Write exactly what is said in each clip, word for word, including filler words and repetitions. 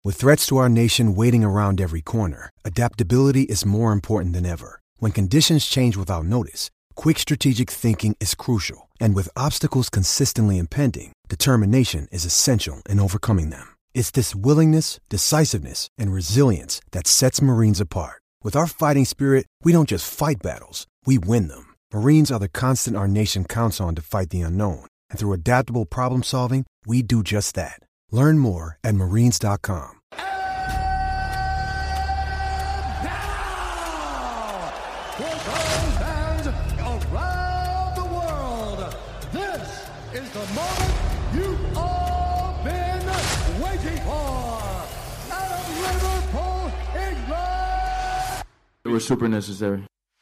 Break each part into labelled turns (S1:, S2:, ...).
S1: With threats to our nation waiting around every corner, adaptability is more important than ever. When conditions change without notice, quick strategic thinking is crucial. And with obstacles consistently impending, determination is essential in overcoming them. It's this willingness, decisiveness, and resilience that sets Marines apart. With our fighting spirit, we don't just fight battles, we win them. Marines are the constant our nation counts on to fight the unknown. And through adaptable problem solving, we do just that. Learn more at marines dot com.
S2: And now, for those fans around the world, this is the moment you've all been waiting for. Out of Liverpool, England!
S3: It was super necessary.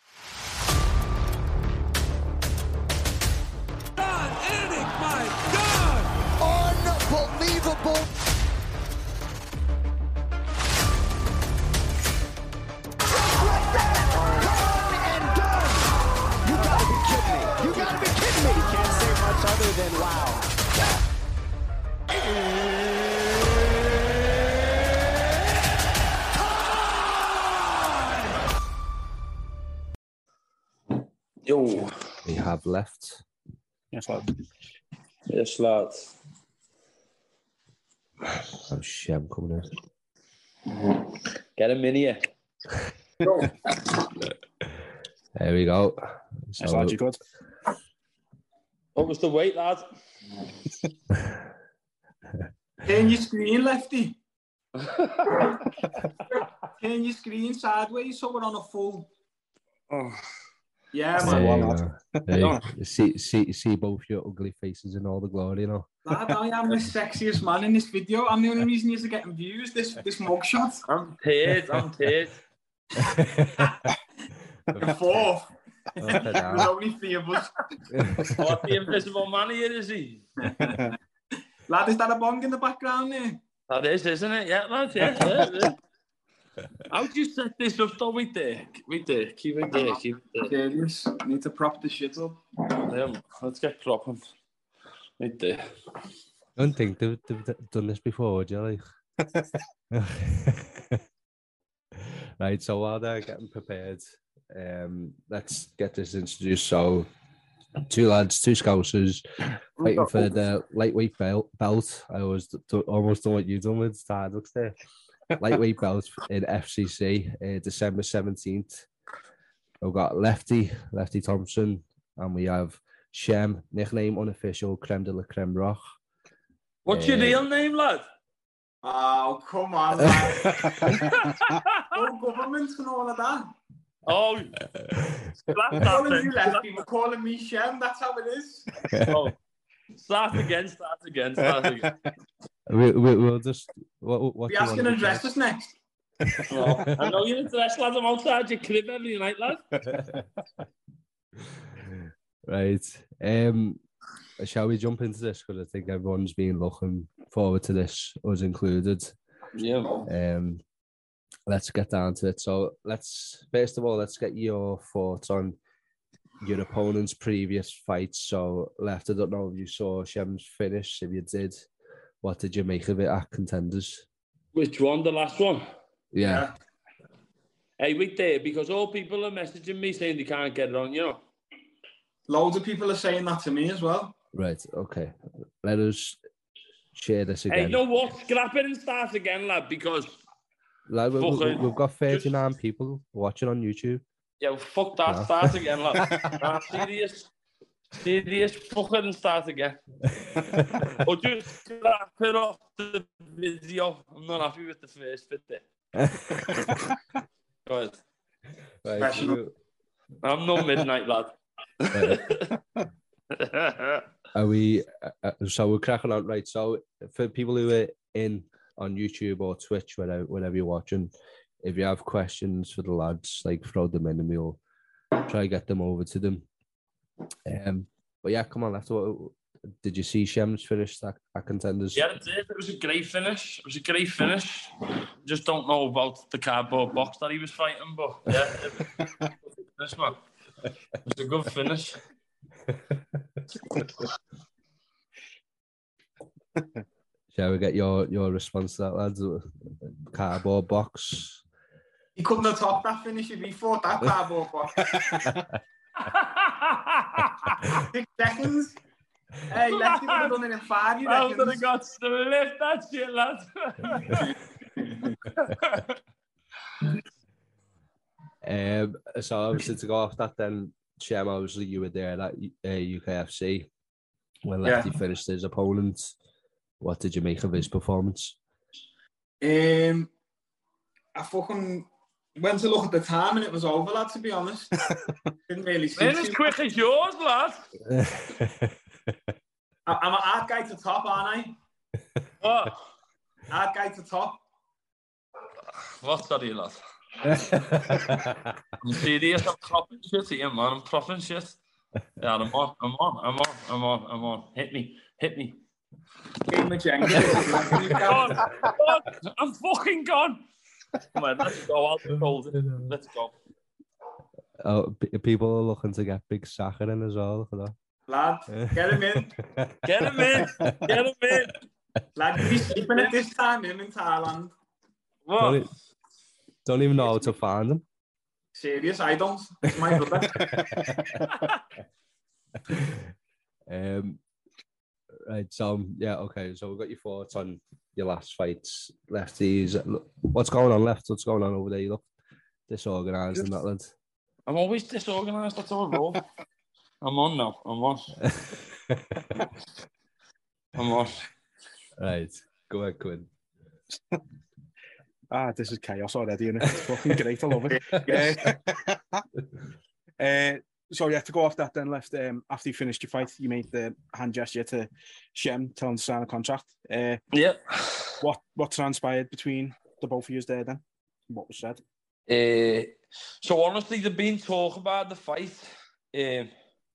S4: Other than wow.
S5: Yo.
S6: We have left.
S5: Yes, lad. Yes, lad.
S6: Oh, Shem coming in.
S5: Get him in here.
S6: There we go. So,
S5: yes, lad, you good? What was the weight, lad?
S7: Turn your screen, Lefty. Turn your screen sideways so we're on a full.
S5: Oh.
S7: Yeah,
S6: man.
S7: There
S6: you go. Hey, see, see, see both your ugly faces in all the glory, you know.
S7: Lad, I am the sexiest man in this video. I'm the only reason you're getting views. This this mugshot.
S5: I'm teared. I'm teared.
S7: The fourth.
S6: Oh,
S7: There's only three of us.
S5: What, the invisible man here, is he?
S7: Lad, is that a bong in the background there?
S5: That is, isn't it? Yeah, lad, yeah. yeah, yeah. How'd you set this up, though, with Dick? With Dick, keep it there, keep it there.
S7: Serious. Need to prop the shit up.
S5: Yeah, let's get propping. Right there.
S6: I don't think they've, they've done this before, would you, like? Right, so while they're getting prepared, um, let's get this introduced. So, two lads, two Scousers, fighting for the lightweight belt. belt. I always do, almost done what you've done with Starbucks there. Lightweight belt in F C C, uh, December seventeenth. We've got Lefty, Lefty Thompson, and we have Shem, nickname unofficial, Creme de la Creme Rock.
S5: What's uh, your real name, lad?
S7: Oh, come on, lad. No government and all of that.
S5: Oh,
S7: we're calling you Lefty, we're calling me Shem, that's how it is.
S5: Oh. Start again, start again, start again.
S6: We, we, we'll just... What, what
S7: Be asking to dress us next.
S5: Well, I know you're dressed, lad. I'm outside your crib every night, lad.
S6: Right. Um, shall we jump into this? Because I think everyone's been looking forward to this, us included.
S5: Yeah.
S6: Um, let's get down to it. So let's, first of all, let's get your thoughts on your opponent's previous fights. So, Left, I don't know if you saw Shem's finish. If you did, what did you make of it at Contenders?
S5: Which one? The last one?
S6: Yeah.
S5: Hey, wait there, because all people are messaging me saying they can't get it on, you know.
S7: Loads of people are saying that to me as well.
S6: Right, okay. Let us share this again.
S5: Hey, you know what? Scrap it and start again, lad, because...
S6: Lad, we, we, we've got thirty-nine just... people watching on YouTube.
S5: Yeah, fuck that. No. Start again, lad. Nah, serious. Serious. Fuck it and start again. Or just scrap it off the video. I'm not happy with the first bit there. Go ahead.
S6: Right, so...
S5: I'm no midnight, lad.
S6: Are we... Uh, so we're cracking on, right? So for people who are in on YouTube or Twitch, whenever, whenever you're watching, if you have questions for the lads, like throw them in and we'll try to get them over to them. Um, but yeah, come on, Left. Did you see Shem's finish at, at Contenders?
S5: Yeah, it did. It was a great finish. It was a great finish. Just don't know about the cardboard box that he was fighting, but yeah, it was a good finish, man. It was a good finish.
S6: Shall we get your, your response to that, lads? Cardboard box.
S7: He couldn't have topped that finish if he fought that cardboard box. Six seconds. Hey, Lefty would have done it in five, you
S5: I
S7: reckon?
S5: would have got to lift that shit, lads.
S6: um, so obviously to go off that then, Shem, obviously you were there at uh, U K F C when Lefty yeah. finished his opponent. What did you make of his performance?
S7: Um, I fucking went to look at the time and it was over, lad, to be honest. Didn't really see
S5: it. As quick as yours, lad.
S7: I'm a hard guy to top, aren't I?
S5: What?
S7: Hard guy to top.
S5: What's that, lad? I'm serious, I'm propping shit here, man. I'm propping shit. Yeah, I'm on, I'm on, I'm on, I'm on, I'm on. Hit me, hit me.
S7: Game of Jenga.
S5: I'm fucking gone. Come on, let's go. I'll hold it. Let's go.
S6: Oh, people are looking to get Big Saka in as well. Look at that.
S7: Lad, get him in.
S5: Get him in. Get him in.
S7: Lad, he's sleeping at this time, him in Thailand.
S5: What?
S6: Don't, don't even know how to find him.
S7: Serious, I don't. It's my brother.
S6: um, right, so, yeah, okay. So we've got your thoughts on your last fights, Lefties. What's going on, Left? What's going on over there? You look disorganised in that, lad.
S5: I'm always disorganised. That's all, bro. I'm on now. I'm on. I'm on.
S6: Right. Go ahead, Quinn.
S3: Ah, this is chaos already, isn't it? It's fucking great. I love it. uh, uh, so, yeah, to go off that then, Left, um, after you finished your fight, you made the hand gesture to Shem, telling him to sign a contract. Uh,
S5: yeah.
S3: What, what transpired between the both of you there then? What was said?
S5: Uh, so, honestly, there've been talk about the fight. Um,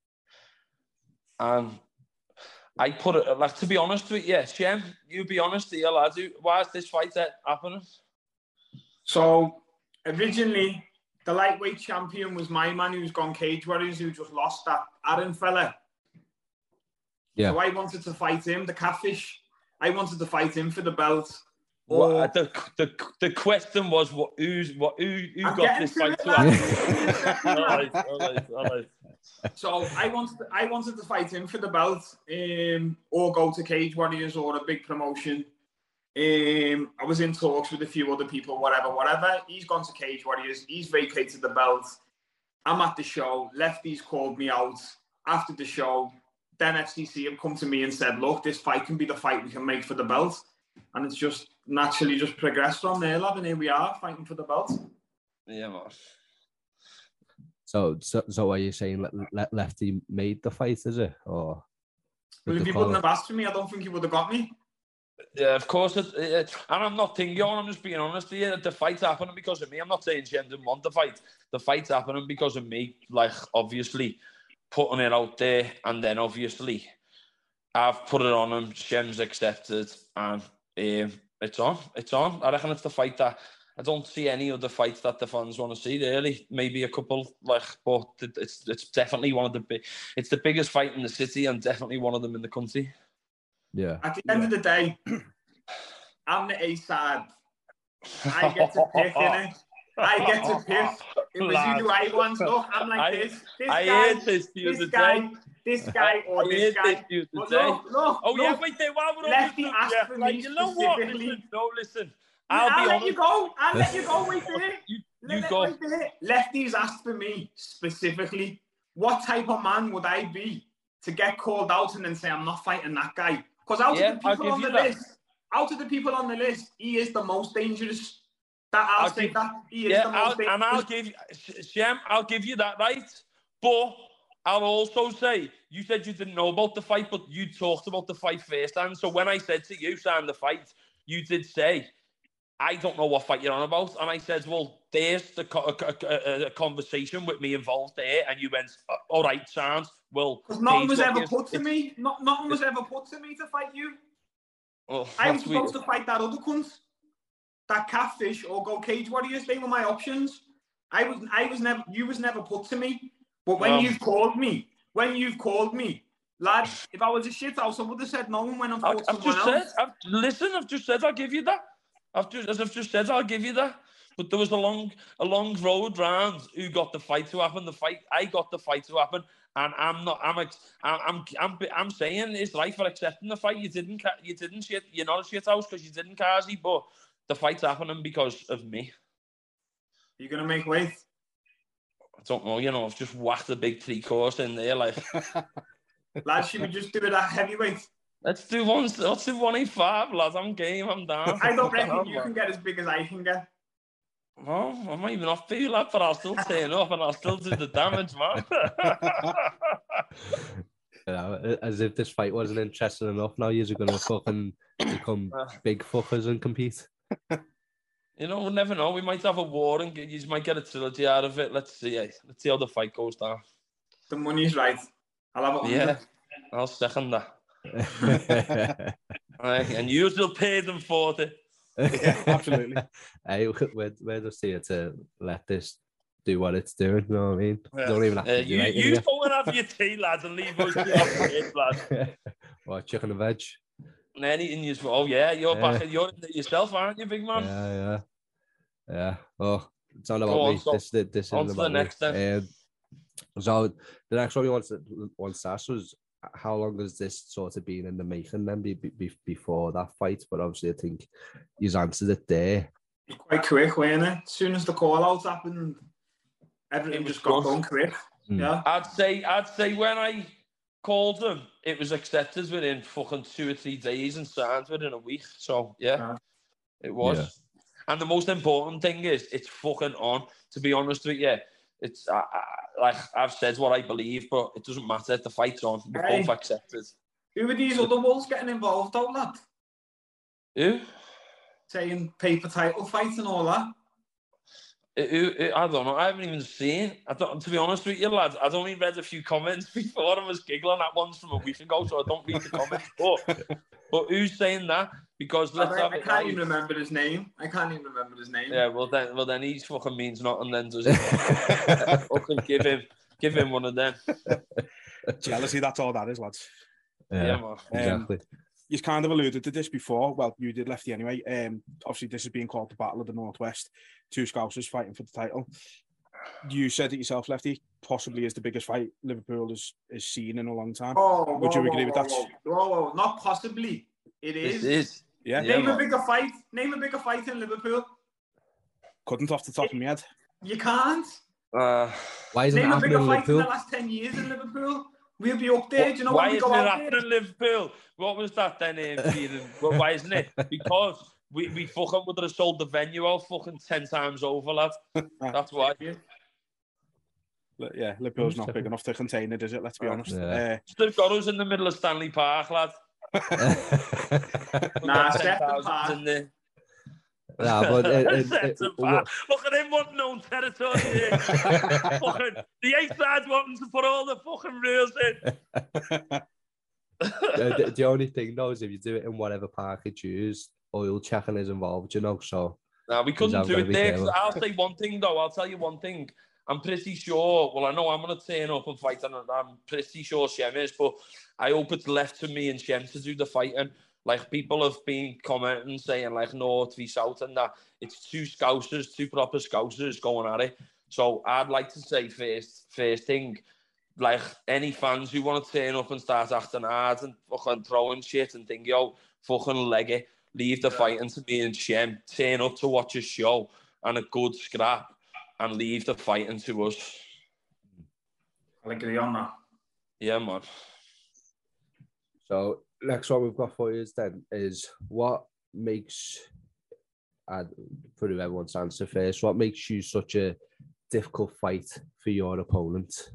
S5: And I put it, like, to be honest with you, yeah, Shem, you be honest here, lads. Why is this fight happening?
S7: So, originally, the lightweight champion was my man who's gone Cage Warriors, who just lost that Aaron fella.
S6: Yeah.
S7: So I wanted to fight him, the catfish. I wanted to fight him for the belt.
S5: Well, or... the, the the question was, what who's what who who I'm got this fight to happen? all right, all right, all right.
S7: So I wanted to, I wanted to fight him for the belt, um, or go to Cage Warriors or a big promotion. Um, I was in talks with a few other people, whatever, whatever. He's gone to Cage Warriors. He's vacated the belt. I'm at the show. Lefties called me out after the show. Then F C C have come to me and said, look, this fight can be the fight we can make for the belt. And it's just naturally just progressed from there, lad. And here we are fighting for the belt.
S5: Yeah, man.
S6: So, so, so are you saying let, let Lefty made the fight, is it? Or
S7: well, if he wouldn't have asked for me, I don't think he would have got me.
S5: Yeah, of course. It, it, and I'm not thinking, I'm just being honest here. The fight's happening because of me. I'm not saying Shem didn't want the fight. The fight's happening because of me. Like, obviously, putting it out there. And then, obviously, I've put it on him. Shem's accepted. And um, it's on. It's on. I reckon it's the fight that... I don't see any other fights that the fans want to see, really. Maybe a couple, like, but it's it's definitely one of the big... It's the biggest fight in the city and definitely one of them in the country.
S6: Yeah.
S7: At the end yeah. of the day, I'm the A-side. I get to pick, innit? I get to pick. It was you who I once look. I'm like
S5: I,
S7: this. This
S5: I
S7: guy,
S5: hate this the
S7: this
S5: other
S7: guy,
S5: day.
S7: this guy, or
S5: I
S7: this guy.
S5: This the
S7: But
S5: day.
S7: look, look,
S5: oh,
S7: look.
S5: yeah, wait there. Why would
S7: Lefty
S5: I
S7: asked
S5: yeah,
S7: for
S5: like,
S7: me
S5: you know what?
S7: specifically.
S5: Listen, no, listen. I'll,
S7: I'll
S5: be
S7: let
S5: honest.
S7: you go. I'll let you go. Wait there.
S5: you
S7: let,
S5: you
S7: let,
S5: go.
S7: Wait there. Lefty's asked for me specifically. What type of man would I be to get called out and then say I'm not fighting that guy? Because out
S5: yeah,
S7: of the people on the
S5: that.
S7: list, out of the people on the list, he is the most dangerous. That I'll, I'll say give, that he is
S5: yeah,
S7: the most
S5: I'll,
S7: dangerous.
S5: And I'll give you, Shem, I'll give you that right. But I'll also say, you said you didn't know about the fight, but you talked about the fight first. And so when I said to you, sign the fight, you did say, I don't know what fight you're on about. And I said, well, there's the co- a, a, a conversation with me involved there. And you went, all right, sounds. Well,
S7: because nothing was ever put to me. Not, nothing was ever put to me to fight you.
S5: Well,
S7: I was supposed we... to fight that other cunt. That catfish or go Cage Warriors. They were my options. I was, I was never, you was never put to me. But when um, you've called me, when you've called me, Lad, if I was a shit house, I would have said no and went and fought
S5: I've
S7: someone
S5: just
S7: else.
S5: said, I've, listen, I've just said I'll give you that. I've just, as I've just said, I'll give you that. But there was a long, a long road round who got the fight to happen. The fight, I got the fight to happen, and I'm not. I'm, I'm, I'm, I'm saying it's right for accepting the fight. You didn't, you didn't shit. You're not a shit house because you didn't, Kazi. But the fight's happening because of me.
S7: You're gonna make weight?
S5: I don't know. You know, I've just whacked a big three course in there, like.
S7: Lad, should we just do it at heavyweight?
S5: Let's do one. Let's do one eighty-five, lads. I'm game. I'm down.
S7: I don't reckon you can get as big as I can get.
S5: Well, I might even not feel that, but I'll still turn up and I'll still do the damage, man.
S6: You know, as if this fight wasn't interesting enough, now you're going to fucking become big fuckers and compete.
S5: You know, we'll never know. We might have a war and you might get a trilogy out of it. Let's see. Let's see how the fight goes down.
S7: The money's right. I'll have it.
S5: Yeah, I'll second that. Right, and you will pay them for it.
S3: Yeah, absolutely.
S6: Hey, we're, we're just here to let this do what it's doing, you know what I mean?
S5: Yeah.
S6: Don't even have to
S5: uh,
S6: do
S5: you,
S6: anything.
S5: You go and have your tea, lads, and leave us to it, lads.
S6: What, chicken and veg?
S5: And anything you... Oh, yeah, you're
S6: Yeah.
S5: back you're in it yourself, aren't you, big man?
S6: Yeah, yeah. Yeah. Oh, it's not about
S5: Go on,
S6: me.
S5: so
S6: this this, this
S5: on
S6: isn't
S5: to the
S6: about me.
S5: next then.
S6: Um, so the next one we want to, wants to ask was, how long has this sort of been in the making then be, be, before that fight? But obviously I think you've answered it there.
S7: Quite quick, weren't it? As soon as the call out happened, everything just got done quick. Mm. Yeah.
S5: I'd say I'd say when I called them, it was accepted within fucking two or three days and signed within a week. So yeah, yeah. It was. Yeah. And the most important thing is it's fucking on. To be honest with you, it's I, I, like I've said what I believe, but it doesn't matter. The fight's on. We're hey, both accepted.
S7: Who are these other wolves getting involved, though, lad?
S5: Who?
S7: Saying paper title fight and all that.
S5: It, it, it, I don't know. I haven't even seen. I don't, to be honest with you, lads, I'd only read a few comments before. I was giggling at ones from a week ago, so I don't read the comments. But, but who's saying that? Because let's
S7: I,
S5: have
S7: I
S5: it
S7: can't
S5: right.
S7: even remember his name. I can't even remember his name.
S5: Yeah, well then, well then he fucking means nothing. Then does he? Fucking give him, give him one of them.
S3: Jealousy. That's all that is, lads.
S5: Yeah, yeah man.
S6: Exactly.
S3: Um, You've kind of alluded to this before. Well, you did, Lefty, anyway. Um, obviously, this is being called the Battle of the Northwest. Two Scousers fighting for the title. You said it yourself, Lefty, possibly is the biggest fight Liverpool has, has seen in a long time.
S7: Oh,
S3: Would
S7: whoa,
S3: you agree
S7: whoa,
S3: with that?
S7: Whoa, whoa, whoa. Not possibly. It is.
S5: It is.
S3: Yeah.
S7: Name
S5: yeah,
S7: a bigger fight. Name a bigger fight in Liverpool.
S3: Couldn't off the top
S7: it,
S3: of my head.
S7: You can't.
S5: Uh,
S6: Why isn't
S7: Name
S6: it
S7: a bigger
S6: in
S7: fight
S6: Liverpool?
S7: in the last ten years in Liverpool. We'll be up there.
S5: What,
S7: Do you know
S5: why
S7: when we
S5: isn't
S7: go
S5: it
S7: out
S5: happening
S7: there?
S5: in Liverpool? What was that then, um, Peter? Well, why isn't it? Because we, we fucking would have sold the venue out fucking ten times over, lad. That's why.
S3: Yeah, Liverpool's not big enough to contain it, is it? Let's be honest.
S6: Yeah.
S3: Uh,
S5: They've got us in the middle of Stanley Park, lad.
S7: Nah, Sefton Park.
S5: In there.
S6: Nah, but it, it, it, it,
S5: look at him wanting known territory here. Fucking the eight sides wanting to put all the fucking rules in.
S6: the, the only thing though is if you do it in whatever park you choose, oil checking is involved, you know. So
S5: no, we couldn't do it there. I'll say one thing though. I'll tell you one thing. I'm pretty sure. Well, I know I'm going to turn up and fight, and I'm pretty sure Shem is. But I hope it's left to me and Shem to do the fighting. Like, people have been commenting, saying, like, North v South and that. It's two Scousers, two proper Scousers going at it. So I'd like to say first, first thing, like, any fans who want to turn up and start acting hard and fucking throwing shit and think, yo, fucking leg it, leave the fighting to me and Shem, turn up to watch a show and a good scrap and leave the fighting to us.
S7: I'll agree on that.
S5: Yeah, man.
S6: So, next one we've got for you is then is what makes, I'd put it everyone's answer first, what makes you such a difficult fight for your opponent?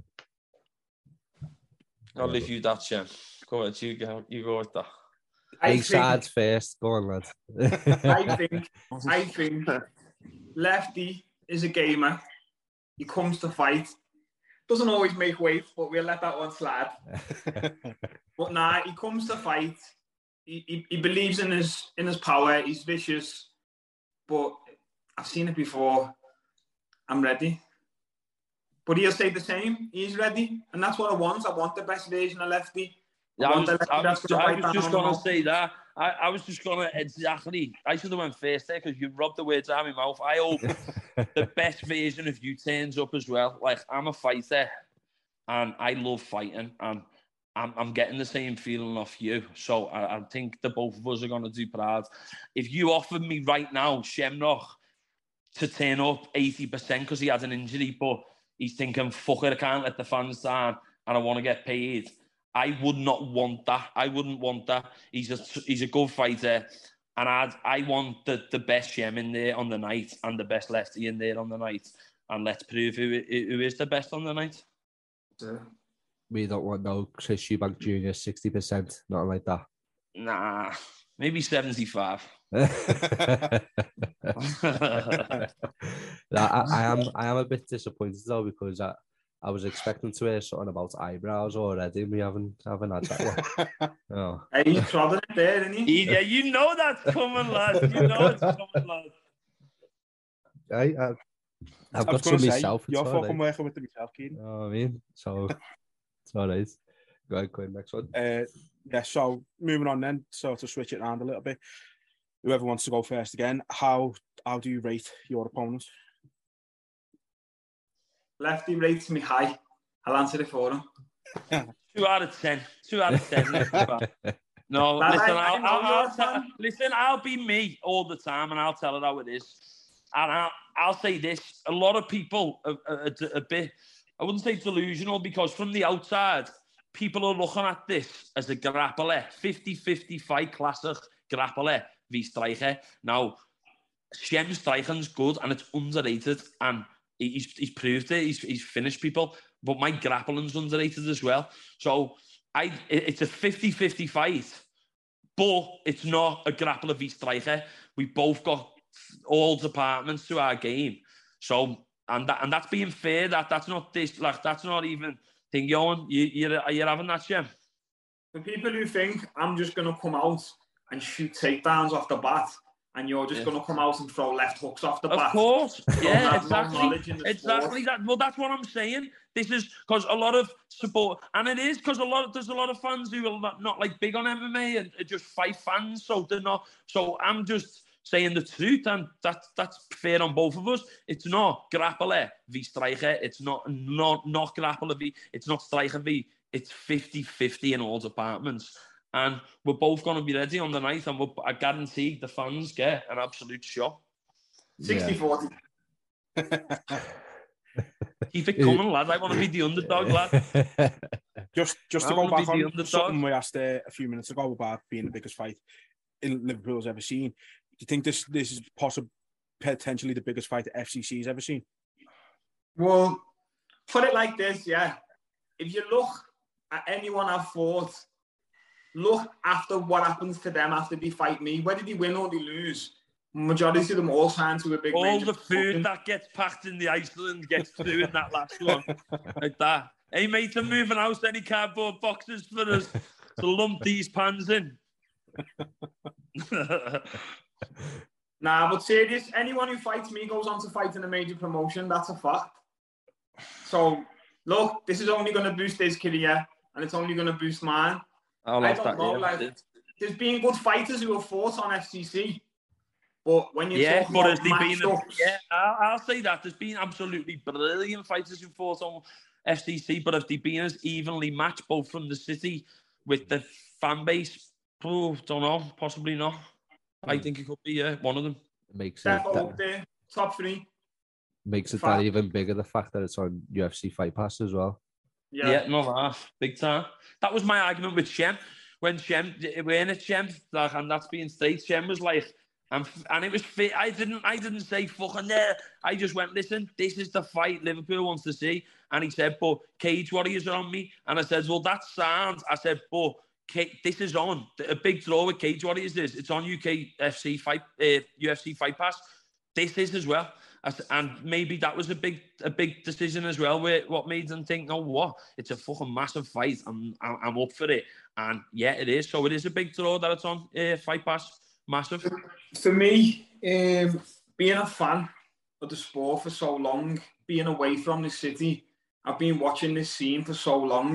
S5: I'll leave you that, Shem. Go ahead, you go, you go with that.
S6: Big sides first, go on, lad.
S7: I think, I think Lefty is a gamer. He comes to fight. Doesn't always make weight, but we'll let that one slide. But nah, he comes to fight. He, he he believes in his in his power. He's vicious. But I've seen it before. I'm ready. But he'll say the same. He's ready. And that's what I want. I want the best version of Lefty.
S5: Yeah, I was,
S7: Wonder
S5: I
S7: that's
S5: was,
S7: gonna
S5: I
S7: bite
S5: was
S7: down
S5: just
S7: on
S5: going to
S7: them.
S5: say that. I, I was just going to, exactly. I should have went first there because you rubbed the words out of my mouth. I hope the best version of you turns up as well. Like, I'm a fighter and I love fighting and I'm, I'm getting the same feeling off you. So I, I think the both of us are going to do proud. If you offered me right now, Shamrock, to turn up eighty percent because he had an injury, but he's thinking, fuck it, I can't let the fans down and I want to get paid. I would not want that. I wouldn't want that. He's a he's a good fighter, and I'd, I want the, the best Shem in there on the night and the best Lefty in there on the night, and let's prove who who is the best on the night.
S6: We don't want no Chris Eubank Junior sixty percent, nothing like that.
S5: Nah, maybe seventy-five.
S6: I, I am I am a bit disappointed though because I, I was expecting to hear something about eyebrows already, and we haven't haven't had that yet. Oh.
S7: Hey, you trotted it there, didn't you?
S5: Yeah, you know that's coming, lad. You know it's coming, lad.
S6: I, I, I've
S3: I
S6: got
S3: was
S6: some
S3: gonna say,
S6: myself.
S3: You're
S6: it's
S3: fucking
S6: right.
S3: working with them yourself, Keane.
S6: You know what I mean? So it's all right. Go ahead, Quinn, next one.
S3: Uh, yeah, so moving on then, so to switch it around a little bit. Whoever wants to go first again, how how do you rate your opponent?
S7: Lefty rates me high. I'll answer it for him.
S5: Two out of ten. Two out of ten. No,
S7: But
S5: listen,
S7: I- I
S5: I'll,
S7: know
S5: I'll,
S7: you're
S5: I'll
S7: a
S5: tell,
S7: fan.
S5: listen, I'll be me all the time, and I'll tell it how it is. And I'll, I'll say this: a lot of people are, are, are a bit, I wouldn't say delusional, because from the outside, people are looking at this as a grappler, fifty-fifty fight, classic grappler v striker. Now, Shem striking's good, and it's underrated, and he's he's proved it. He's he's finished people, but my grappling's underrated as well. So I it, it's a fifty-fifty fight, but it's not a grappler v striker. We both got all departments to our game. So and that and that's being fair. That that's not this like that's not even thing going. You you're you're having that, Shem.
S7: For people who think I'm just going to come out and shoot takedowns off the bat, and you're just
S5: Yeah.
S7: going to come out and throw left hooks off the
S5: Of
S7: bat.
S5: course,
S7: Don't
S5: yeah,
S7: have no
S5: exactly,
S7: knowledge in the
S5: exactly
S7: sport.
S5: that. Well, that's what I'm saying. This is because a lot of support, and it is because a lot of, there's a lot of fans who are not, not like big on M M A and are just fight fans, so they're not. So I'm just saying the truth, and that's that's fair on both of us. It's not grappler v striker. It's not not not grappler v. It's not striker v. It's fifty-fifty in all departments. And we're both going to be ready on the night, and we're, I guarantee the fans get an absolute shock.
S7: sixty forty.
S5: Keep it coming, lad. I want to be the underdog, lad.
S3: Just just to
S5: I
S3: go
S5: wanna
S3: back
S5: be the
S3: on
S5: underdog.
S3: something we asked uh, a few minutes ago about being the biggest fight in Liverpool's ever seen. Do you think this this is possibly potentially the biggest fight that F C C's ever seen?
S7: Well, put it like this, yeah. If you look at anyone I've fought, look after what happens to them after they fight me. Whether they win or they lose, majority of them all sign to a big
S5: All
S7: major
S5: the
S7: promotion.
S5: food that gets packed in the Iceland gets through in that last one. Like that. Hey, mate, I'm moving out any cardboard boxes for us to lump these pans in.
S7: Nah, but serious, anyone who fights me goes on to fight in a major promotion. That's a fact. So, look, this is only going to boost his career, and it's only going to boost mine.
S5: I'll
S7: I
S5: have
S7: don't
S5: that,
S7: know,
S5: yeah.
S7: like, there's been good fighters who have fought on F C C, but when you're
S5: Yeah,
S7: talking
S5: but has
S7: about
S5: there been? A,
S7: matchups,
S5: yeah, I'll, I'll say that there's been absolutely brilliant fighters who fought on F C C, but have they been as evenly matched both from the city with the fan base? Oh, don't know, possibly not. I think it could be yeah, one of them.
S6: makes it
S7: Step
S6: that,
S7: up there, top three.
S6: makes it
S7: Fact.
S6: that even bigger, the fact that it's on U F C Fight Pass as well.
S7: Yeah.
S5: Yeah, no laugh, big time. That was my argument with Shem. When Shem, when it Shem, like, and that's being straight, Shem was like, and, and it was fit. I didn't, I didn't say fucking there. I just went, listen, this is the fight Liverpool wants to see. And he said, but Cage Warriors are on me. And I said, well, that sounds. I said, but K- this is on. A big draw with Cage Warriors is. It's on U K F C fight, uh, U F C Fight Pass. This is as well. And maybe that was a big a big decision as well, where what made them think, oh, what? It's a fucking massive fight. I'm, I'm, I'm up for it. And yeah, it is. So it is a big draw that it's on uh, Fight Pass. Massive.
S7: For me, um, being a fan of the sport for so long, being away from the city, I've been watching this scene for so long.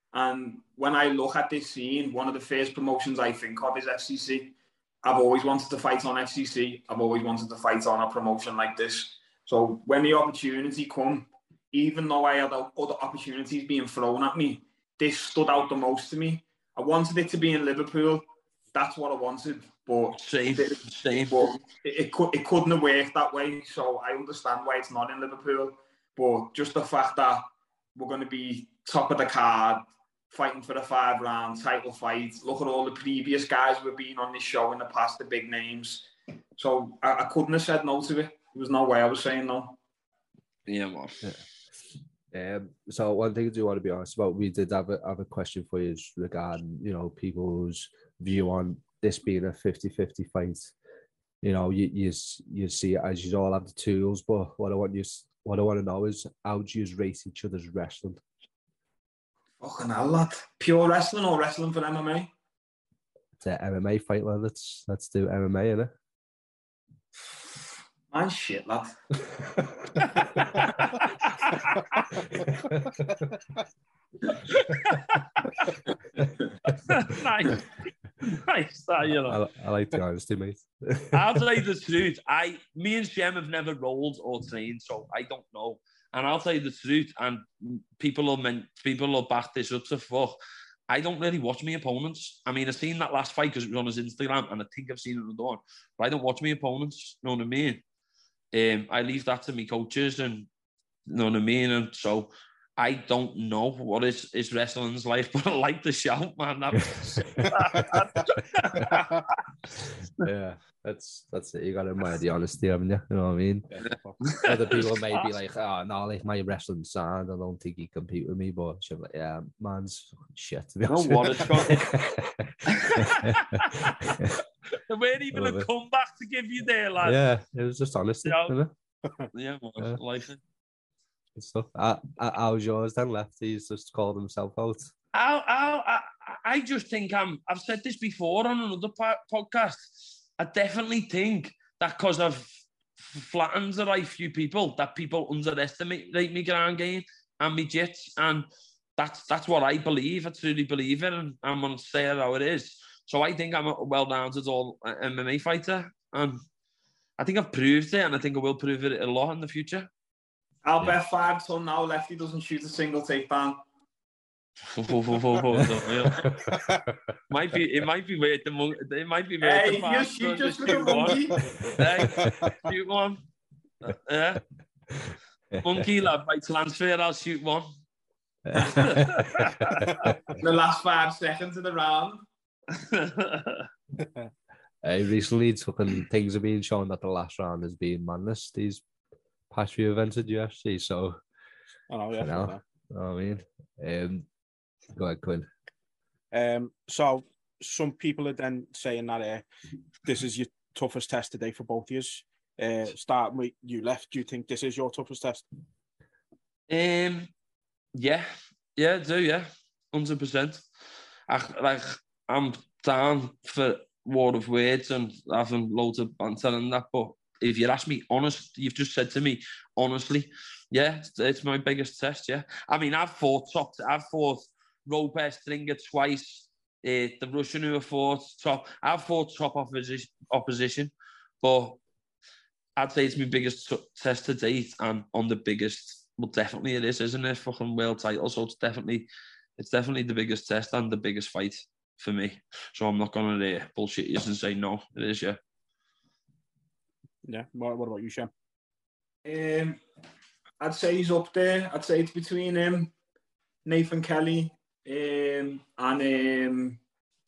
S7: And when I look at this scene, one of the first promotions I think of is F C C. I've always wanted to fight on F C C. I've always wanted to fight on a promotion like this. So when the opportunity come, even though I had other opportunities being thrown at me, this stood out the most to me. I wanted it to be in Liverpool. That's what I wanted. But
S5: same,
S7: it,
S5: same.
S7: But it, it, could, it couldn't have worked that way. So I understand why it's not in Liverpool. But just the fact that we're going to be top of the card, fighting for the five round title fight. Look at all the previous guys who have been on this show in the past, the big names. So I, I couldn't have said no to it. There was no way I was saying no.
S5: Yeah, man.
S6: Yeah. Um, so one thing I do want to be honest about, we did have a, have a question for you regarding, you know, people's view on this being a fifty-fifty fight. You know, you, you you see it as you all have the tools, but what I want you what I want to know is how do you rate each other's wrestling?
S7: Fucking hell, lad. Pure wrestling or wrestling for M M A?
S6: It's an M M A fight, lad. Let's, let's do M M A, innit?
S7: Man, shit, lad.
S5: Nice. Nice. That, you know.
S6: I, I like the honesty, mate.
S5: I'll tell you the truth. I, me and Shem have never rolled or trained, so I don't know. And I'll tell you the truth, and people will meant people will back this up to fuck. I don't really watch my opponents. I mean, I've seen that last fight because it was on his Instagram, and I think I've seen it another one. But I don't watch my opponents. You know what I mean? Um, I leave that to my coaches, and you know what I mean. And so I don't know what his, his wrestling's like, but I like the shout, man.
S6: Yeah, that's that's it. You got to admire the honesty, haven't you? You know what I mean? Yeah. Other people may be like, oh, no, like my wrestling sound, I don't think he compete with me, but she's like, yeah, man's shit, to be honest.
S5: I don't want it. They weren't even a comeback to give you there, lad.
S6: Yeah, it was just honesty,
S5: yeah.
S6: Wasn't
S5: it? Yeah, man, yeah. I like it.
S6: Good stuff. Uh, uh, how's yours then, Left? He's just called himself out.
S5: I, I, I just think I'm, I've said this before on another podcast. I definitely think that because I've flattened the right few people, that people underestimate me ground game and me jits. And that's that's what I believe. I truly believe it. And I'm going to say it how it is. So I think I'm a well-rounded all M M A fighter. And I think I've proved it. And I think I will prove it a lot in the future.
S7: I'll yeah. bet five till now Lefty doesn't shoot a single takedown.
S5: might be it might be weird the mon- it might be weird
S7: hey,
S5: the
S7: you shoot just with a monkey.
S5: Hey, shoot one. Yeah. Monkey lad by transfer, I'll shoot one.
S7: The last five seconds of the round.
S6: Hey, recently fucking things are being shown that the last round has been madness. These past few events at U F C, so
S3: I know, yeah.
S6: You know, know what I mean? Um, go ahead, Quinn.
S3: Um, so some people are then saying that uh, this is your toughest test today for both of you. Uh, start with you, Left. Do you think this is your toughest test?
S5: Um, yeah, yeah, I do, yeah, hundred percent. I like I'm down for war of words and having loads of banter and that, but if you ask me honest, you've just said to me honestly, yeah, it's, it's my biggest test. Yeah, I mean, I've fought top, I've fought Robert Stringer twice, uh, the Russian who have fought top, I've fought top opposition, opposition, but I'd say it's my biggest t- test to date, and on the biggest. Well, definitely it is, isn't it? Fucking world title, so it's definitely, it's definitely the biggest test and the biggest fight for me. So I'm not gonna uh, bullshit you and say no. It is, yeah.
S3: Yeah. What, what about you, Shem?
S7: Um, I'd say he's up there. I'd say it's between him, Nathan Kelly, um, and um,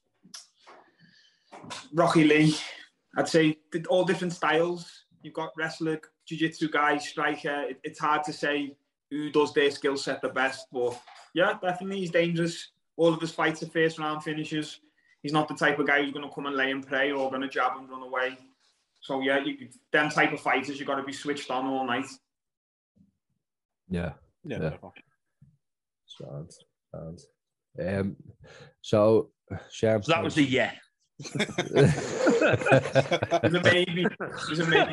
S7: Rocky Lee. I'd say all different styles. You've got wrestler, jiu-jitsu guy, striker. It, it's hard to say who does their skill set the best, but yeah, definitely he's dangerous. All of his fights are first round finishes. He's not the type of guy who's going to come and lay and pray or going to jab and run away. So yeah, you, them type of fighters, you've got to be switched on all night.
S6: Yeah.
S3: Yeah.
S6: yeah. Sounds, sounds. Um, so, Shem,
S5: so that was a yeah.
S7: There's a maybe. There's a maybe.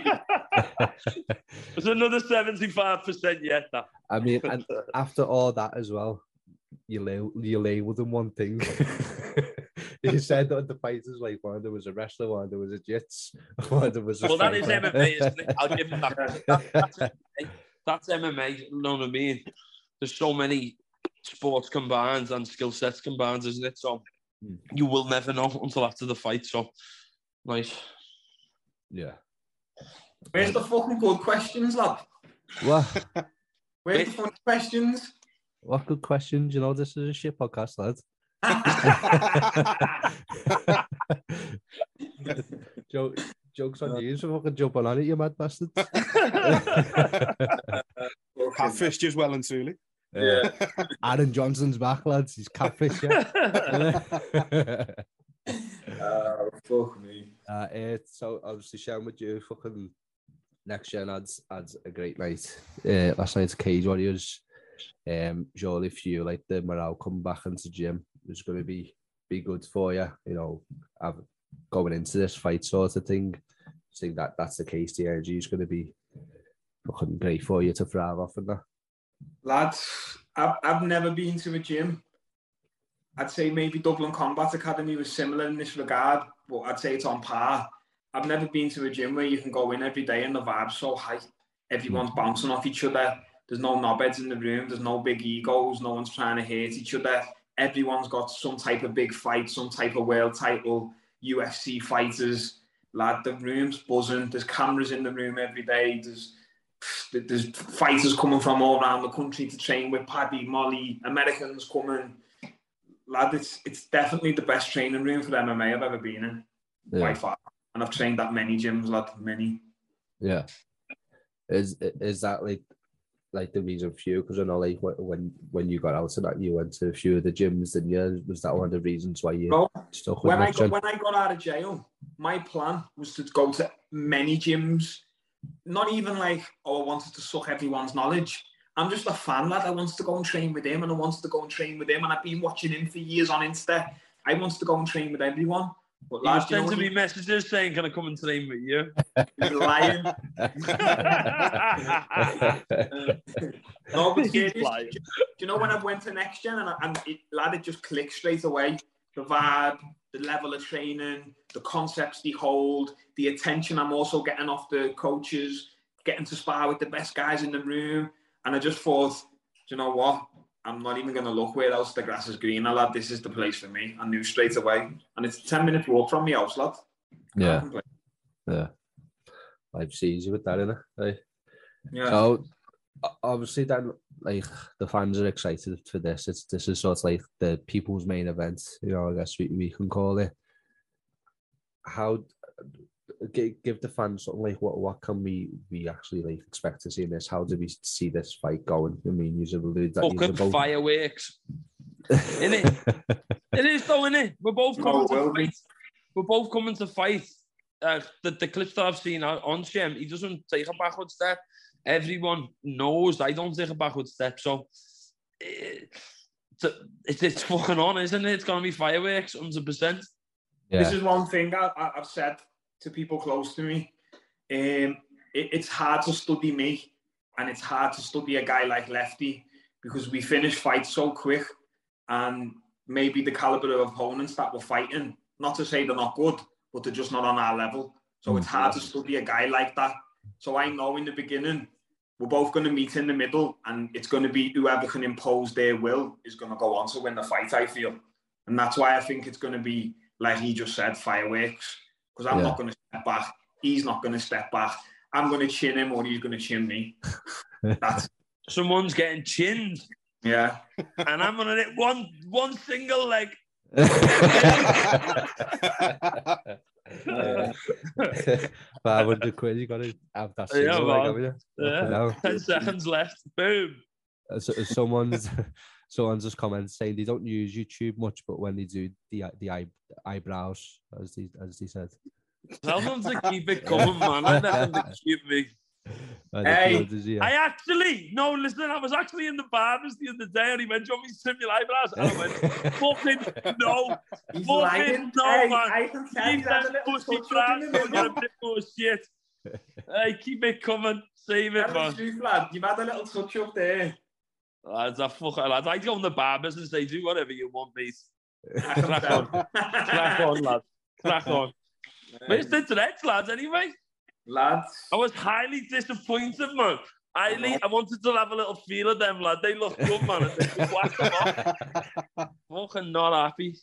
S5: There's another seventy-five percent yet. That.
S6: I mean, and after all that as well, you lay, you labelled them one thing. You said that the fighters, like, one there was a wrestler, one there was a jits, one there was a
S5: Well, that
S6: striker.
S5: is M M A, isn't it? I'll give him that. that that's, M M A. That's M M A, you know what I mean? There's so many sports combined and skill sets combined, isn't it? So hmm. you will never know until after the fight, so nice.
S6: Yeah.
S7: Where's the fucking good questions, lad?
S6: What?
S7: Where's the fun questions?
S6: What good questions? You know, this is a shit podcast, lad. Joke, jokes on you, so fucking jumping on it, you mad bastard.
S3: Catfished as well and truly.
S6: Yeah. Aaron Johnson's back, lads. He's catfish, yeah.
S7: Oh, fuck me.
S6: Uh, uh, so, obviously, sharing with you, fucking next gen adds, adds a great night. Uh, last night's Cage Warriors. Um, surely if you like the morale come back into the gym, it's going to be be good for you, you know, have, going into this fight sort of thing. I think that that's the case. The energy is going to be fucking great for you to thrive off of that.
S7: Lads, I've, I've never been to a gym. I'd say maybe Dublin Combat Academy was similar in this regard, but I'd say it's on par. I've never been to a gym where you can go in every day and the vibe's so high. Everyone's bouncing off each other. There's no knobheads in the room. There's no big egos. No one's trying to hate each other. Everyone's got some type of big fight, some type of world title, U F C fighters. Lad, the room's buzzing. There's cameras in the room every day. There's there's fighters coming from all around the country to train with Paddy, Molly, Americans coming. Lad, it's it's definitely the best training room for M M A I've ever been in, yeah. By far. And I've trained at many gyms, lad, many.
S6: Yeah. Is is that like like the reason for you? Because I know, like, when when you got out of that, you went to a few of the gyms, didn't you? Was that one of the reasons why you
S7: well,
S6: stuck with
S7: when I
S6: got,
S7: when I got out of jail, my plan was to go to many gyms. Not even like, oh, I wanted to suck everyone's knowledge. I'm just a fan, lad. I wanted to go and train with him, and I wanted to go and train with him, and I've been watching him for years on Insta. I wanted to go and train with everyone. But
S5: he was sending me messages saying, "Can I come and train with you?"
S7: He's lying. No, but serious, lying. Do you know when I went to Next Gen and, I, and it, lad, it just clicked straight away. The vibe, the level of training, the concepts they hold, the attention I'm also getting off the coaches, getting to spar with the best guys in the room. And I just thought, do you know what? I'm not even going to look where else the grass is greener, lad. This is the place for me. I knew straight away. And it's a ten minute walk from my house, lad.
S6: Yeah. Yeah. Life's easy with that, innit? Like,
S7: yeah.
S6: So, obviously, then, like, the fans are excited for this. It's This is sort of like the people's main event, you know, I guess we, we can call it. How... Give the fans something like what what can we we actually like expect to see in this? How do we see this fight going? I mean, you alluded that
S5: fucking
S6: both...
S5: fireworks, innit? It is though, innit? We're both coming no, to fight. We're both coming to fight. Uh, the the clips that I've seen on Shem, he doesn't take a backward step. Everyone knows I don't take a backward step, so it's it's, it's fucking on, isn't it? It's gonna be fireworks, one hundred percent.
S7: Yeah. This is one thing I, I've said to people close to me. Um, it, it's hard to study me, and it's hard to study a guy like Lefty because we finish fights so quick, and maybe the caliber of opponents that we're fighting, not to say they're not good, but they're just not on our level. So mm-hmm. It's hard to study a guy like that. So I know in the beginning, we're both going to meet in the middle, and it's going to be whoever can impose their will is going to go on to win the fight, I feel. And that's why I think it's going to be, like he just said, fireworks. Because I'm yeah. not going to step back. He's not going to step back. I'm going to chin him or he's going to chin me. That's...
S5: Someone's getting chinned.
S7: Yeah.
S5: And I'm going to hit one, one single leg.
S6: five hundred quid, you got to have that single
S5: yeah,
S6: leg, haven't you?
S5: Yeah. ten seconds left. Boom.
S6: So, someone's... Someone's just commented saying they don't use YouTube much, but when they do the the eye, eyebrows, as they as they said.
S5: Tell them to keep it coming, man. I let them to keep me.
S7: Hey,
S5: yeah. I actually, no, listen, I was actually in the barbers the other day and he went, do you want me to trim your eyebrows? And I went, fucking no.
S7: He's
S5: fucking
S7: lying.
S5: no,
S7: hey,
S5: man.
S7: I can tell you that a little touch up in the middle.
S5: A bit more shit. Hey, keep it coming. Save it, man.
S7: Truth, lad. You've had a little touch up there.
S5: Lads, I fuck lads. I go on the barbers and say, do whatever you want, mate. Crack on. Crack on, lads. Crack on. Where's the dreads, lads, anyway?
S7: Lads.
S5: I was highly disappointed, man. Highly, I wanted to have a little feel of them, lad. They look good, man. And they just whack them off. Fucking not happy.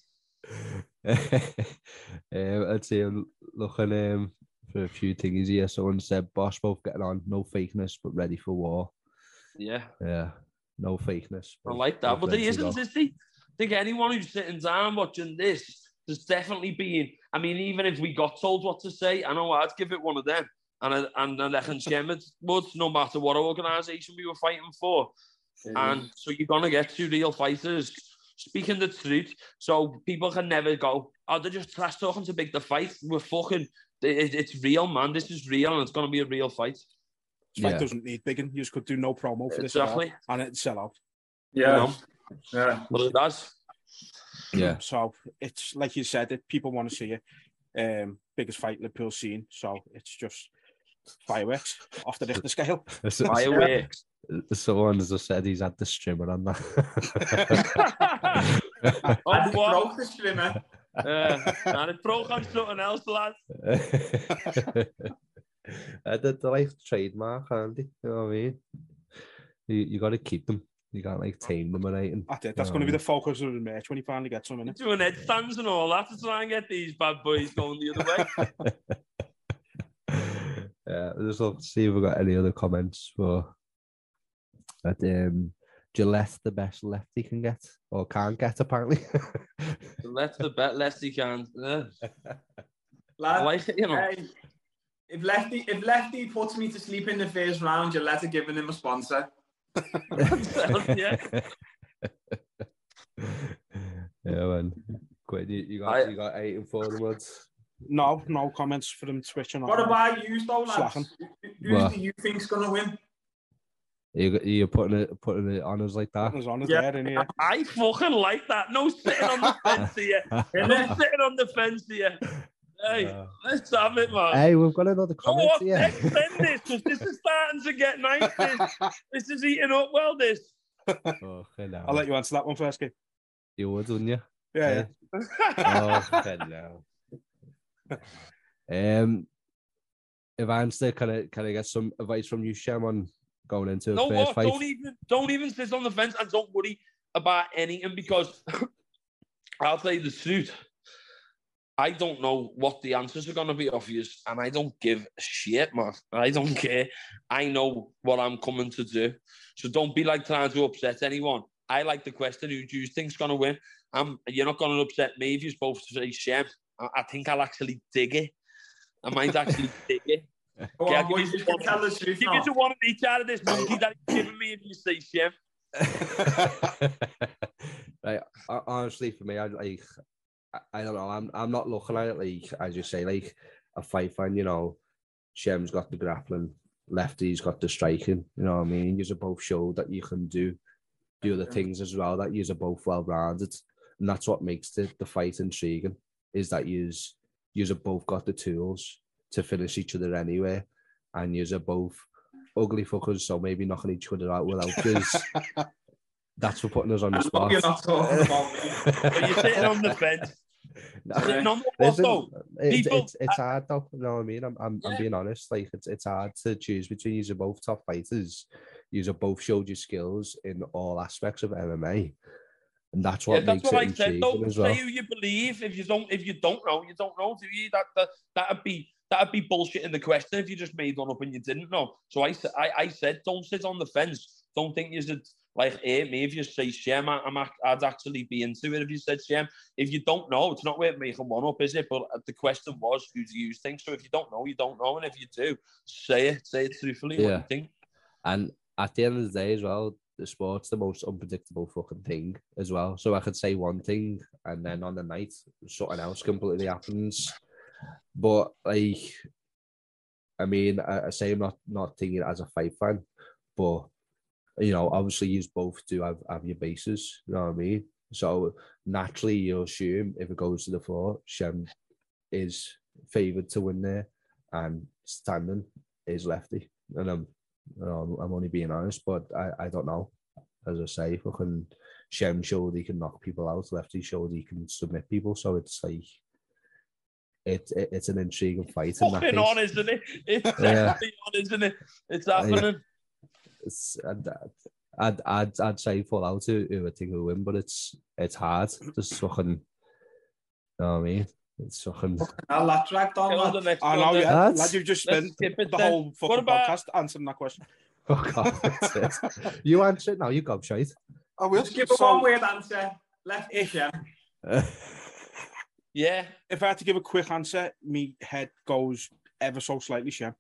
S6: um, I'd say I'm looking um, for a few things here. Someone said, Boss, both getting on, no fakeness, but ready for war.
S5: Yeah.
S6: Yeah, no fakeness.
S5: I like that. But there isn't, is there? I think anyone who's sitting down watching this, there's definitely been, I mean, even if we got told what to say, I know I'd give it one of them. And I, and I reckon Shem would, no matter what organisation we were fighting for. Yeah. And so you're going to get two real fighters speaking the truth. So people can never go, oh, they're just trash talking to make the fight. We're fucking, it, it's real, man. This is real and it's going to be a real fight.
S3: This fight yeah. doesn't need bigging. You just could do no promo for this
S5: exactly.
S3: and it'd sell out.
S7: Yeah.
S5: You know? Yeah. Well, it does.
S6: Yeah.
S3: So it's like you said, it, people want to see it. Um, biggest fight Liverpool's seen. So it's just fireworks off the Richter scale.
S5: Fireworks.
S6: Someone has just said he's had the strimmer on that.
S7: Oh, broke the strimmer.
S5: Uh, and it broke on something else, lad.
S6: uh, the, the life trademark, Andy. You know what I mean? You, you got to keep them. You can't like tame them or anything.
S3: That's it. That's going to be the focus of the match when you finally get some in it.
S5: Doing headstands and all that to try and get these bad boys going the other way.
S6: Yeah, I'll just look to see if we've got any other comments for that. Um, Gillette, the best left he can get or can't get, apparently.
S5: Gillette, the best left he can. Yeah.
S7: Lad,
S5: I like it, you know.
S7: Hey, if Lefty, if Lefty puts me to sleep in the first round, Gillette are giving him a sponsor.
S5: Yeah.
S6: Yeah, man. Quite, you, you got I, you got eight and four the words.
S3: No, no comments for them switching on.
S7: What about you, though, lads? Who well, do you think's gonna win?
S6: You you're putting it putting it on us like that.
S3: Putting us on us
S5: yeah.
S3: there, in here.
S5: I fucking like that. No sitting on the fence here. No sitting on the fence here. Hey, uh, let's have it, man.
S6: Hey, we've got another comment
S5: oh,
S6: here.
S5: Extend this, because this is starting to get nice. This, this is eating up well, this.
S6: Oh, hello.
S3: I'll let you answer that one first, Kate.
S6: You would, wouldn't you?
S3: Yeah.
S6: yeah. Oh, hello. Um, if I'm still, can I, can I get some advice from you, Shem, on going into a
S5: no,
S6: first
S5: what?
S6: fight?
S5: Don't even, don't even sit on the fence and don't worry about anything, because I'll tell you the truth. I don't know what the answers are going to be of you, and I don't give a shit, man. I don't care. I know what I'm coming to do. So don't be like trying to upset anyone. I like the question, who do you think's going to win? Um, you're not going to upset me if you're supposed to say Shem. I, I think I'll actually dig it. I might actually dig it.
S7: Oh, okay, I'll give you, you tell the truth
S5: give you to one of each out of this monkey that you're giving me if you say Shem.
S6: Right, honestly, for me, I like... I don't know. I'm I'm not looking at it like, as you say, like a fight fan. You know, Shem's got the grappling, Lefty's got the striking. You know what I mean? You're both showed that you can do the other things as well. That you're both well rounded, and that's what makes the, the fight intriguing. Is that you's you's both got the tools to finish each other anyway, and you're both ugly fuckers, so maybe knocking each other out without because. That's for putting us on the spot.
S7: You're not talking about me.
S5: But you're sitting on the fence.
S6: No,
S5: sitting on the what, though?
S6: It's,
S5: People,
S6: it's, it's hard though. You know what I mean? I'm I'm, yeah. I'm being honest. Like it's it's hard to choose between you. Are both top fighters. You have both showed your skills in all aspects of M M A, and that's what
S5: yeah,
S6: makes
S5: that's what
S6: it
S5: I said. Don't
S6: as well.
S5: say who you believe. If you don't, if you don't know, you don't know. Do you? That that that'd be. That'd be bullshit in the question if you just made one up and you didn't know. So I, I, I said, don't sit on the fence. Don't think you should, like, hey, me, if you say Shem, I'm, I'd actually be into it if you said Shem. If you don't know, it's not worth making one up, is it? But the question was, who do you think? So if you don't know, you don't know. And if you do, say it. Say it truthfully, yeah. What you think.
S6: And at the end of the day as well, the sport's the most unpredictable fucking thing as well. So I could say one thing and then on the night, something else completely happens. But like, I mean, I, I say I'm not not thinking it as a fight fan, but you know, obviously you both do have, have your bases. You know what I mean? So naturally, you'll assume if it goes to the floor, Shem is favoured to win there, and standing is Lefty. And I'm, you know, I'm only being honest, but I, I don't know. as I say, fucking Shem showed he can knock people out, Lefty showed he can submit people, so it's like, it, it it's an intriguing fight.
S5: Fucking in that on, isn't it? It's
S6: yeah.
S5: definitely on, isn't it? It's happening. Uh,
S6: it's, I'd, I'd, I'd, I'd say full out who, who I think will win, but it's it's hard. Just fucking, you know what I mean? It's fucking.
S7: I'll let track down.
S3: I know, yeah. Lad, you've just spent the
S5: then.
S3: whole fucking
S5: about...
S3: podcast answering that question.
S6: Fuck off. That's it. You answer it now, you gobshite.
S3: I will.
S7: Just give a so, one word answer. Left if yeah.
S5: Yeah.
S3: If I had to give a quick answer, me head goes ever so slightly Shem.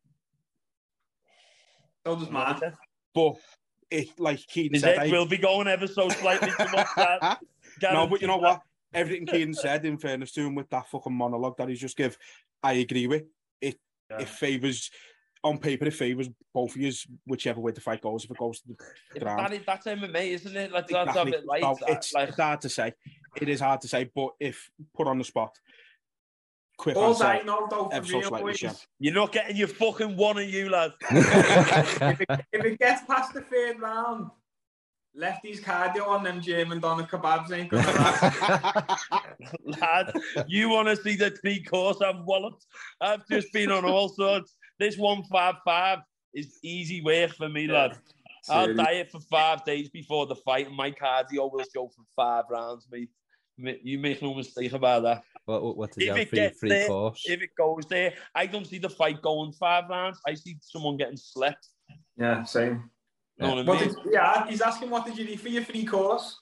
S7: So does mine.
S3: But it, like Keaton
S5: His
S3: said,
S5: head
S3: I...
S5: will be going ever so slightly towards that.
S3: No, but you know what? Everything Keaton said, in fairness to him, with that fucking monologue that he's just give, I agree with. It yeah. it favours, on paper, it favours both of you, whichever way the fight goes, if it goes to the ground.
S5: That, that's M M A, isn't it? Like,
S3: exactly.
S5: That's a bit light.
S3: No, it's,
S5: like...
S3: it's hard to say. It is hard to say, but if put on the spot, quick
S7: All
S3: answer,
S7: I know, though, for
S3: so
S7: real, boys,
S5: you're not getting your fucking one of you, lad.
S7: if, it, if it gets past the third round, Lefty's cardio on them German doner kebabs ain't gonna last.
S5: Lad, you want to see the three course I've walloped? I've just been on all sorts. This one five five is easy work for me, lad. Yeah, I'll diet for five days before the fight, and my cardio will show for five rounds, mate. You make no mistake about that.
S6: What, what did
S5: if
S6: you
S5: it
S6: free,
S5: gets
S6: free
S5: there,
S6: course?
S5: If it goes there, I don't see the fight going five rounds. I see someone getting slept.
S7: Yeah, same.
S5: You know
S7: yeah.
S5: what I mean?
S7: Did, yeah, he's asking what did you do for your free course?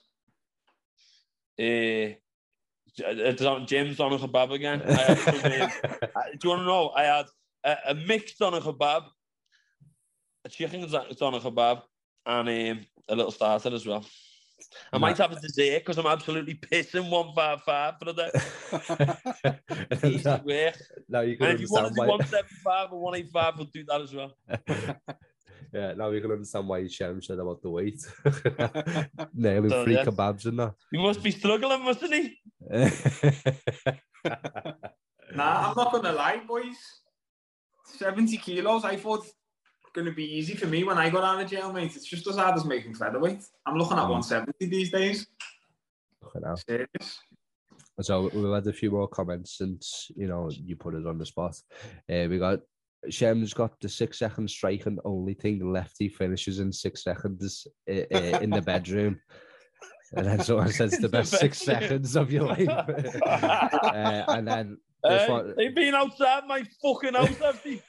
S5: Uh, it's on Jim's doner kebab again. I had some, uh, do you want to know? I had a, a mixed doner kebab, a chicken doner kebab, and um, a little starter as well. I no. might have a dessert because I'm absolutely pissing one five five for the day. Easy
S6: no,
S5: work.
S6: No, you can
S5: and if you want to do
S6: why...
S5: one seventy-five or one eighty-five, we'll do that as well.
S6: Yeah, now you can understand why Shem said about the weight. Nailing
S5: so,
S6: free
S5: yeah.
S6: kebabs and that.
S5: He must be struggling, mustn't he?
S7: Nah, I'm not going to lie, boys. seventy kilos, I thought going to be easy for me when I got out of jail, mate. It's just as hard as making featherweight. I'm looking at one seventy these days.
S6: Looking out.
S7: Serious.
S6: So we've had a few more comments since, you know, you put it on the spot. Uh, we got Shem's got the six second strike and only thing Lefty finishes in six seconds uh, uh, in the bedroom. And then someone says the best six seconds of your life. uh, and then this
S5: uh,
S6: one...
S5: they've been outside my fucking house, have they?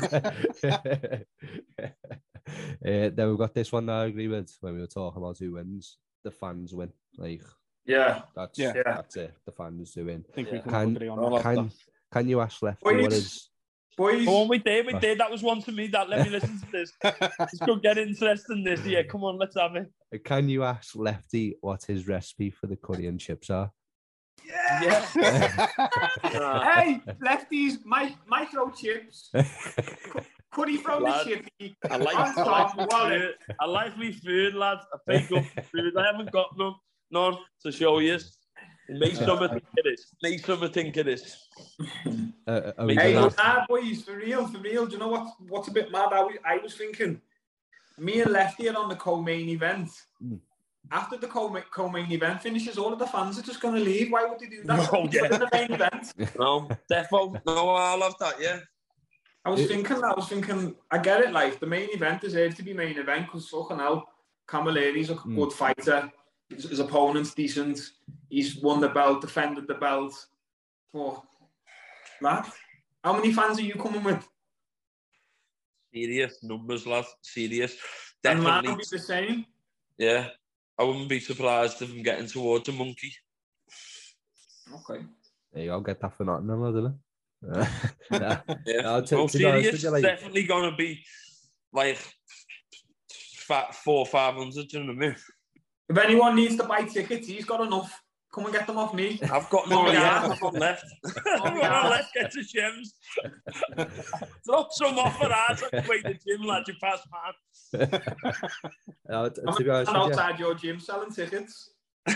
S6: uh, then we've got this one that I agree with when we were talking about who wins. The fans win. Like,
S7: yeah,
S6: that's
S3: yeah.
S6: that's it. The fans do win.
S3: I think
S5: yeah.
S3: we can
S6: Can,
S3: agree on that.
S6: can, can you ask Lefty
S7: Boys.
S6: what is...
S7: Boys.
S5: Come on, we did, we did. That was one to me. That let me listen to this. Let's go get interested in this. Yeah, come on, let's have it.
S6: Can you ask Lefty what his recipe for the curry and chips are?
S7: Yeah. yeah. Hey, Lefty's my micro chips. Curry from
S5: lad,
S7: the chippy.
S5: I like, I like my food. I like me food, lads. I pay good for food. I haven't got none, none to show you. Make someone think of this. Make someone think of this.
S6: Uh,
S7: hey, nah, boys, for real, for real. Do you know what? What's a bit mad? I was, I was thinking, me and Lefty are on the co-main event. Mm. After the co- co-main event finishes, all of the fans are just going to leave. Why would they do that?
S5: No, yeah.
S7: In the main event.
S5: No, defo. No, I love that. Yeah.
S7: I was thinking. I was thinking. I get it. Like the main event deserves to be main event because fucking hell, Camilleri's a mm. good fighter. His, his opponent's decent. He's won the belt, defended the belt. Oh, lad, how many fans are you coming with?
S5: Serious numbers, lad. Serious.
S7: Definitely. And
S5: Definitely.
S7: man will be the same.
S5: Yeah, I wouldn't be surprised if I'm getting towards a monkey.
S7: Okay.
S6: There you go. Get that for nothing, didn't it?
S5: yeah. yeah. No, t- well, serious. Like... Definitely gonna be like fat four, five hundred. You know what I mean?
S7: If anyone needs to buy tickets, he's got enough. Come and get them off me.
S5: I've got no yeah, I've got left. I've got left, get to Shem's. Drop some off for us. I can wait the gym, lad, you pass man.
S6: No, to
S7: I'm
S6: be honest
S7: outside
S6: you,
S7: your gym selling tickets.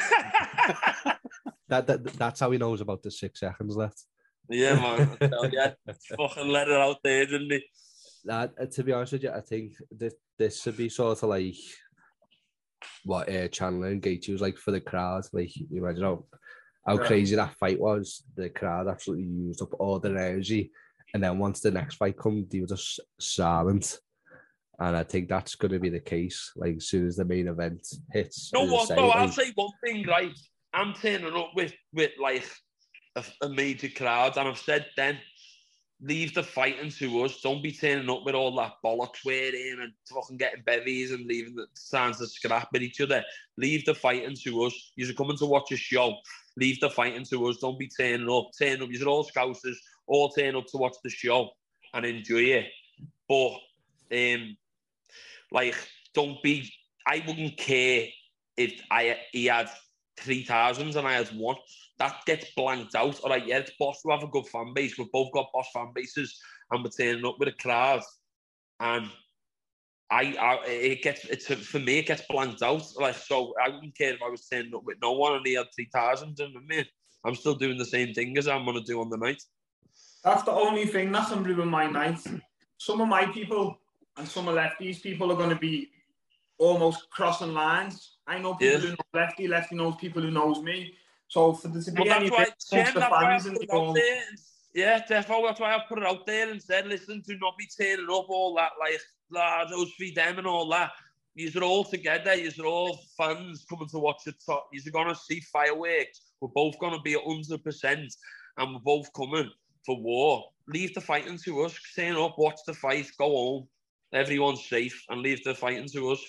S6: that, that That's how he knows about the six seconds left.
S5: Yeah, man. I tell you, fucking let it out there, didn't he?
S6: Nah, to be honest with you, I think that this should be sort of like what uh, Chandler and Gaethje was like for the crowd. Like, you imagine how, how
S7: Yeah.
S6: crazy that fight was. The crowd absolutely used up all their energy. And then once the next fight comes, they were just silent. And I think that's going to be the case. Like, as soon as the main event hits.
S5: You know
S6: as I
S5: what,
S6: say,
S5: though?
S6: like,
S5: I'll say one thing, right? I'm turning up with, with like, a, a major crowd. And I've said then, leave the fighting to us. Don't be turning up with all that bollocks wearing and fucking getting bevies and leaving the signs to scrap at each other. Leave the fighting to us. You're coming to watch a show. Leave the fighting to us. Don't be turning up. Turn up. You're all scousers. All turn up to watch the show and enjoy it. But, um, like, don't be... I wouldn't care if I he had three thousand and I had one. That gets blanked out. All right, yeah, it's boss to have a good fan base. We've both got boss fan bases, and we're turning up with a crowd. And I, I it gets it's for me, it gets blanked out. Like, so I wouldn't care if I was turning up with no one and he had three thousand. And I mean, I'm still doing the same thing as I'm gonna do on the night.
S7: That's the only thing that can ruin my night. Some of my people and some of lefties people are going to be almost crossing lines. I know people
S5: Yeah.
S7: who know lefty, lefty knows people who knows me. So for there to be
S5: Well,
S7: any
S5: that's why,
S7: difference
S5: Jen,
S7: amongst the
S5: that's why I
S7: fans
S5: put
S7: and
S5: it
S7: the
S5: out
S7: all,
S5: there. Yeah, therefore, that's why I put it out there and said, listen, do not be turning up all that, like, ah, those three them and all that. You're all together. You're all fans coming to watch the top. You're going to see fireworks. We're both going to be one hundred percent and we're both coming for war. Leave the fighting to us. Turn up, watch the fight, go home. Everyone's safe and leave the fighting to us.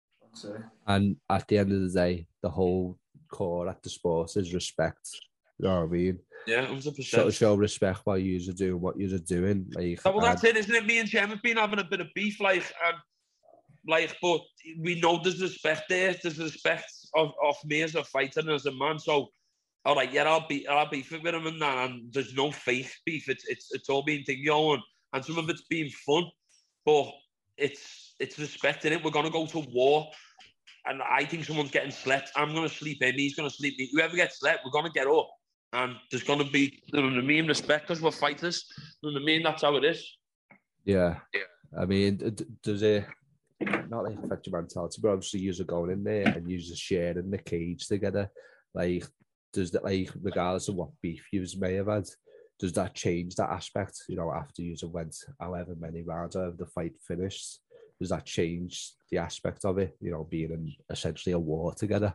S6: and at the end of the day, the whole core at the sport is respect. You know what I mean?
S5: Yeah, one hundred percent.
S6: Sort of show respect while you're doing what you're doing. Like,
S5: So, well, that's
S6: and-
S5: it, isn't it? Me and Jem have been having a bit of beef, like, and like, but we know there's respect there. There's respect of, of me as a fighter and as a man. So, all right, yeah, I'll be, I'll beef it with him and that. And there's no fake beef. It's, it's, it's all been thing going, and some of it's been fun, but it's, it's respect in it. We're gonna go to war, and I think someone's getting slept. I'm gonna sleep him. He's gonna sleep me. Whoever gets slept, we're gonna get up. And there's going to be, you know what I mean, respect because we're fighters. You know what I mean? That's how it is.
S6: Yeah. I mean, d- d- does it not like affect your mentality, but obviously you're going in there and you're just sharing the cage together. Like, does that, like, regardless of what beef you may have had, does that change that aspect? You know, after you went however many rounds of the fight finished, does that change the aspect of it? You know, being in essentially a war together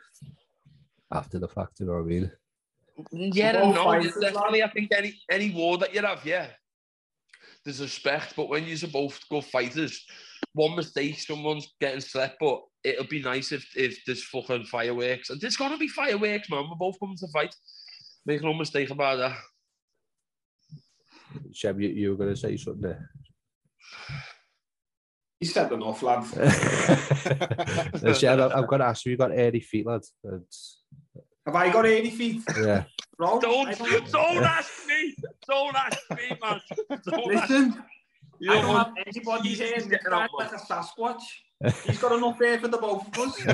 S6: after the fact, you know what I mean?
S5: Yeah,
S7: Both
S5: no,
S7: fighters,
S5: definitely. I think any any war that you have, yeah, there's respect. But when you're both good fighters, one mistake, someone's getting slept. But it'll be nice if if there's fucking fireworks. And there's gonna be fireworks, man. We're both coming to fight. Make no mistake about that.
S6: Shem, you, you were going to say something there?
S7: You said enough, lad.
S6: No, Shem, I'm, I'm going to ask you, you got eighty feet, lad. It's,
S7: Have I got eighty feet?
S6: yeah.
S7: Bro,
S5: Don't
S7: I don't,
S5: don't ask me. Don't ask me, man. Don't ask
S7: listen,
S5: you.
S7: I
S5: Know
S7: don't
S5: what?
S7: have anybody
S5: He's
S7: here
S5: getting
S7: that's
S5: out,
S7: like a Sasquatch. He's got enough there for the both of us.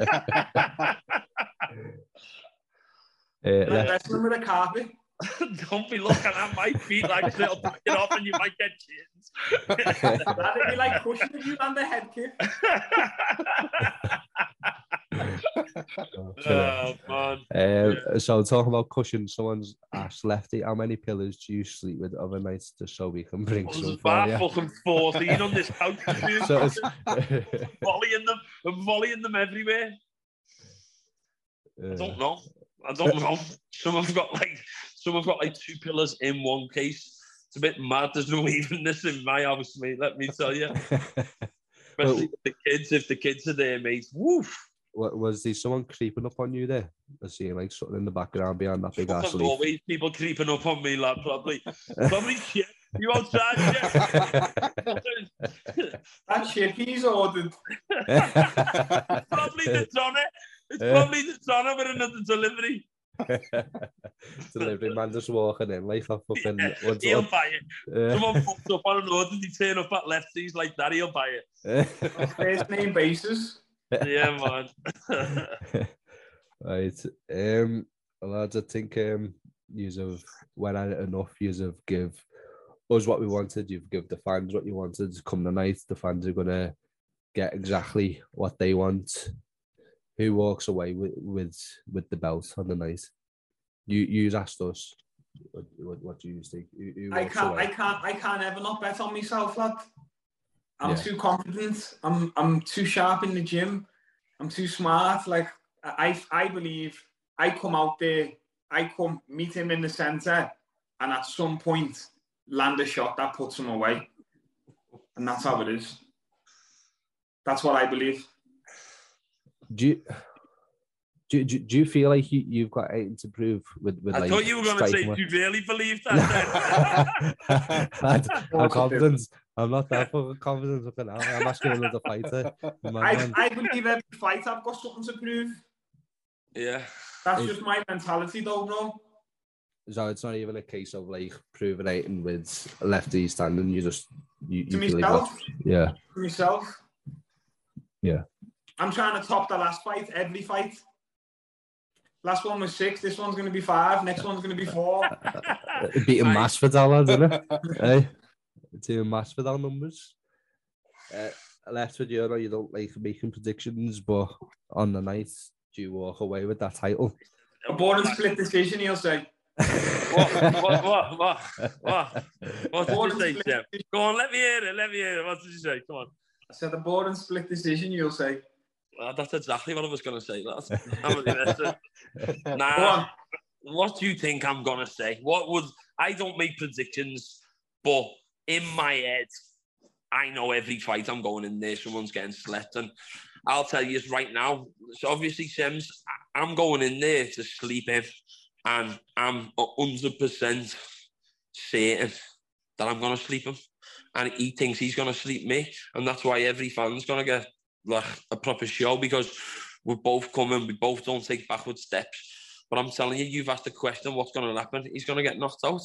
S6: Uh,
S7: Like
S6: let-
S7: wrestling with a carpet.
S5: Don't be looking at my feet like it'll pick it off and you might get chins.
S7: That'd be like pushing you on the head kick.
S5: Oh, man.
S6: Um, so talking about cushion, someone's asked Lefty, how many pillows do you sleep with other nights just so we can bring some
S5: There's
S6: for
S5: about
S6: you?
S5: fucking fourteen on this couch. dude.
S6: So it's,
S5: volleying them, I'm volleying them everywhere. I
S6: uh,
S5: don't know. I don't know. Some have got like, some have got like two pillars in one case. It's a bit mad. There's no evenness in my house, mate. Let me tell you. Especially with the kids. If the kids are there, mate. Woof.
S6: What, was there someone creeping up on you there? I see like something in the background behind that big ass
S5: There's
S6: leaf.
S5: always people creeping up on me, lad. Probably. Probably shit. You outside, shit.
S7: That shit he's ordered.
S5: Probably the Donna. It's probably the Donna with another delivery.
S6: Delivery man just walking in like a fucking.
S5: Yeah,
S6: what's
S5: he'll
S6: up?
S5: buy it.
S6: Uh,
S5: Someone fucked up on an order, they turn up at lefties like that, he'll buy it.
S7: On first name basis.
S5: Yeah, man.
S6: Right. Um, lads, I think um, yous have went at it enough. Yous have give us what we wanted. You've give the fans what you wanted. Come the night, the fans are gonna get exactly what they want. who walks away with with, with the belt on the night? You you asked us. What, what, what do you think? Who, who
S7: I
S6: walks
S7: can't.
S6: away?
S7: I can't. I can't ever not bet on myself, lad. I'm
S6: Yeah.
S7: too confident. I'm. I'm too sharp in the gym. I'm too smart. Like I. I believe I come out there. I come meet him in the center, and at some point land a shot that puts him away, and that's how it is. That's what I believe.
S6: Do you, do, do, do you feel like you, you've got anything to prove with, with
S5: I
S6: like
S5: thought you were going to say,
S6: striking
S5: do you really believe that?
S6: Lad, I'm confident. I'm not that fucking confident looking now. I'm asking another fighter.
S7: I, I believe every fight I've got something to prove.
S5: Yeah.
S7: That's just my mentality though, bro.
S6: So it's not even a case of like proving anything with lefty standing. You just you,
S7: To
S6: you
S7: myself.
S6: Like, yeah.
S7: To myself.
S6: Yeah.
S7: I'm trying to top the last fight, every fight. Last one was six. This one's going to be five. Next one's going to be four.
S6: Beating Masvidal, isn't it? Hey, doing Masvidal numbers. Uh, left with you, I know you don't like making predictions, but on the night, do you walk away with that title?
S7: A boring split decision, he'll say.
S5: what, what, what, what, what? What did
S7: Boring
S5: you say,
S7: split
S5: Jim?
S7: decision.
S5: Go on, let me hear it, let me hear it. What did you say? Come on.
S7: I said a boring split decision, you'll say.
S5: Well, that's exactly what I was going to say. That's, I'm a,
S7: Go
S5: nah,
S7: on.
S5: what do you think I'm going to say? What would... I don't make predictions, but in my head, I know every fight I'm going in there, someone's getting slept. And I'll tell you right now, so obviously, Sims, I'm going in there to sleep him. And I'm one hundred percent certain that I'm going to sleep him. And he thinks he's going to sleep me. And that's why every fan's going to get like a proper show, because we're both coming, we both don't take backward steps. But I'm telling you, you've asked the question, what's going to happen? He's going to get knocked out.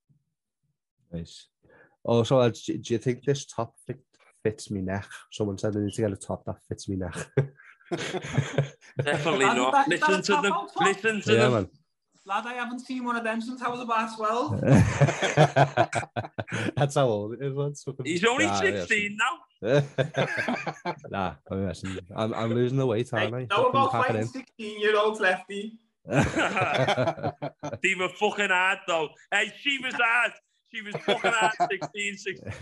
S6: Nice. Also, do, do you think this top fit, fits me neck? Someone said I need to get a top that fits me neck.
S5: Definitely
S7: Lad,
S5: not.
S7: that-
S5: Listen
S7: that's
S5: to
S7: top
S5: them.
S7: out top.
S5: Listen to
S6: Yeah,
S5: them.
S6: man.
S7: Lad, I haven't seen one of them since I was about twelve.
S6: That's how old it is. That's fucking-
S5: He's only
S6: Nah,
S5: sixteen
S6: yeah. Nah, I'm messing. I'm, I'm losing the weight,
S7: Hey,
S6: aren't I?
S7: know
S6: Fucking
S7: about
S6: pack it
S7: fighting
S6: in.
S7: sixteen-year-olds, lefty.
S5: now. They were fucking hard, though. Hey, she was hard. She was fucking hard, sixteen, sixteen.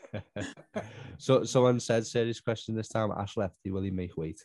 S6: So, someone said, serious question this time, Ash Lefty, will he make weight?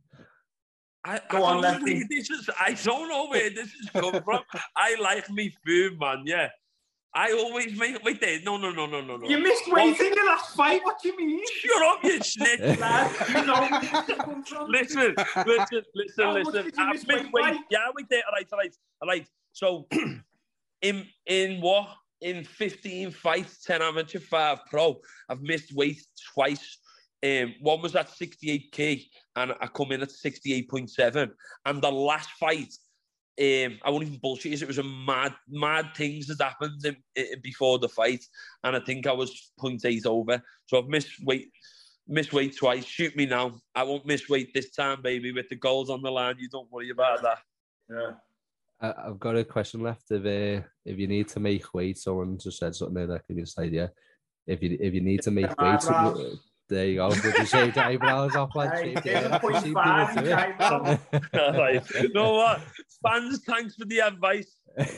S5: I,
S7: Go
S5: I
S7: on,
S5: don't
S7: Lefty.
S5: think this is, I don't know where this is come from. I like me food, man, yeah. I always make... Wait there. No, no, no, no, no, no.
S7: You missed weight in your last fight. What do you mean?
S5: Shut up, you snitch.
S7: Lad, you know where this comes from.
S5: Listen, listen, listen,
S7: How much
S5: listen.
S7: did you
S5: I've
S7: miss
S5: missed
S7: weight
S5: weight.
S7: by?
S5: Yeah, wait there. All right, all right, all right. So, in in what? In fifteen fights, ten amateur, five pro, I've missed weight twice. Um, one was at sixty-eight k, and I come in at sixty-eight point seven. And the last fight, um, I won't even bullshit you, it was a mad, mad things that happened in, in, before the fight, and I think I was zero point eight over. So I've missed weight. Miss weight twice. Shoot me now. I won't miss weight this time, baby. With the goals on the line, you don't worry about that.
S7: Yeah.
S6: I, I've got a question left. If uh, if you need to make weight, someone just said something there that can be decided. Yeah. If you if you need to make weight,
S7: Eyebrows.
S6: uh, there you go. Did you say the eyebrows off, lad?
S7: Hey,
S6: Shape
S7: here's
S6: it
S7: a
S6: up.
S7: point
S6: See
S7: five,
S6: people do
S7: you
S6: it.
S7: eyebrow.
S5: All right. You know what? Fans, thanks for the advice.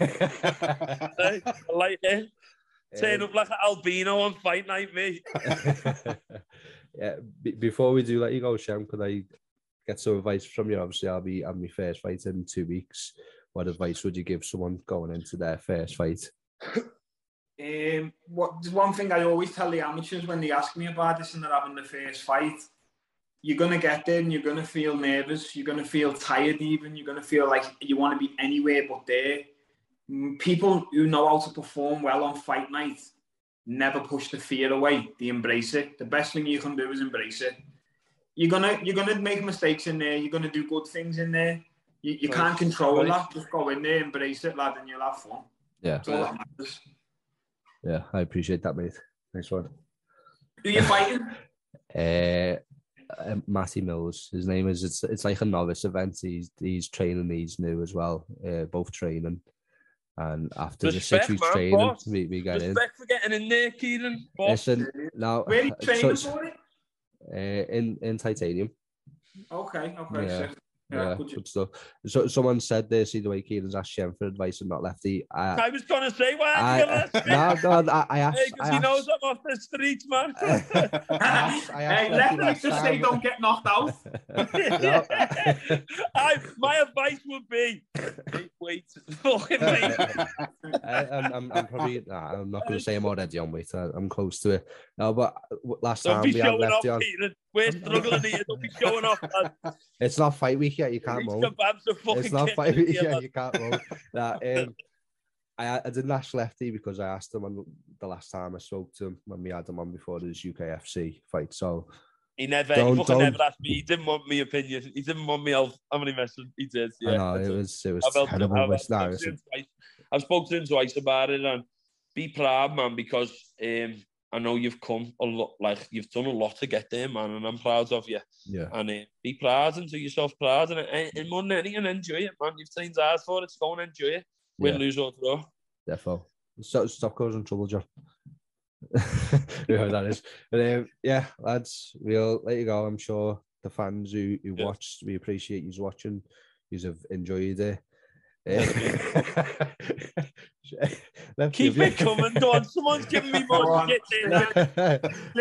S5: Hey, I like it. Turn up like an albino on fight night, mate.
S6: Yeah. B- before we do let you go, Shem, could I get some advice from you? Obviously, I'll be having my first fight in two weeks. What advice would you give someone going into their first fight?
S7: Um, what, there's one thing I always tell the amateurs when they ask me about this and they're having the first fight. You're going to get there and you're going to feel nervous. You're going to feel tired even. You're going to feel like you want to be anywhere but there. Mm, People who know how to perform well on fight night never push the fear away. They embrace it. The best thing you can do is embrace it. You're gonna you're gonna make mistakes in there. You're gonna do good things in there. You, you can't control
S5: Right.
S7: that. Just go in there, embrace it, lad, and you'll have fun.
S6: Yeah.
S7: That's all that matters.
S6: Yeah, I appreciate that, mate. Nice one.
S7: Who you fighting?
S6: Uh, uh, Matty Mills. His name is. It's it's like a novice event. He's he's training these new as well. Uh, both training, and after the
S5: Respect,
S6: six weeks
S5: man,
S6: training,
S5: boss.
S6: we, we get in.
S5: Respect for getting in there, Kieran. Boss.
S6: Listen now.
S7: Where are you
S6: so
S7: training
S6: it's,
S7: for it?
S6: uh, in in titanium.
S7: Okay, okay.
S6: Yeah.
S7: So Yeah,
S6: Yeah,
S7: good
S6: good stuff. So someone said they see the way Kieran's asked Shem for advice and not Lefty. I,
S5: I was going to say, why
S6: I,
S5: are you going to ask me?
S6: no, no, I, I asked.
S5: Hey, because
S6: I
S5: he
S6: asked,
S5: knows I'm off the streets, man.
S6: I asked, I asked
S7: Hey,
S6: Lefty
S7: Lefty
S6: last
S7: just
S6: time.
S7: say don't get knocked out.
S6: No.
S5: I, my advice would be, hey, wait, fucking wait.
S6: I, I'm, I'm, I'm probably. Nah, I'm not going to say I'm already on weight. I, I'm close to it. No, but last
S5: Don't
S6: time
S5: be
S6: we had
S5: showing off,
S6: Lefty on.
S5: Peter. We're struggling here. Don't be showing off, man.
S6: It's not fight week yet. You can't
S5: These
S6: moan.
S5: kebabs are fucking
S6: It's not
S5: killing
S6: fight
S5: me
S6: week
S5: here,
S6: yet.
S5: man.
S6: You can't moan. Nah, um, I, I didn't ask Lefty because I asked him on the last time I spoke to him when we had him on before his U K F C fight. So
S5: He never,
S6: Don't-
S5: he fucking
S6: don't-
S5: never asked me. He didn't want my opinion. He didn't want me health. How many messages he did? Yeah,
S6: I know
S5: that's
S6: it
S5: it.
S6: was it was
S5: I've helped him-
S6: terrible.
S5: I've
S6: It's- nah,
S5: helped
S6: it's-
S5: him twice. I've spoken to him twice about it, and be proud, man, because um, I know you've come a lot, like you've done a lot to get there, man, and I'm proud of you.
S6: Yeah,
S5: And uh, be proud and do yourself proud, and, and, and more than anything, enjoy it, man. You've trained hard for it, so go and enjoy it. Win,
S6: Yeah.
S5: lose or draw.
S6: defo. Stop, stop causing trouble, John. You know what that is. But um, yeah, lads, we'll let you go. I'm sure the fans who, who
S5: Yeah.
S6: watched, we appreciate you watching. You have enjoyed it. Uh,
S5: Keep it coming, go on. Someone's giving me
S7: Go
S5: more
S7: on.
S5: shit there.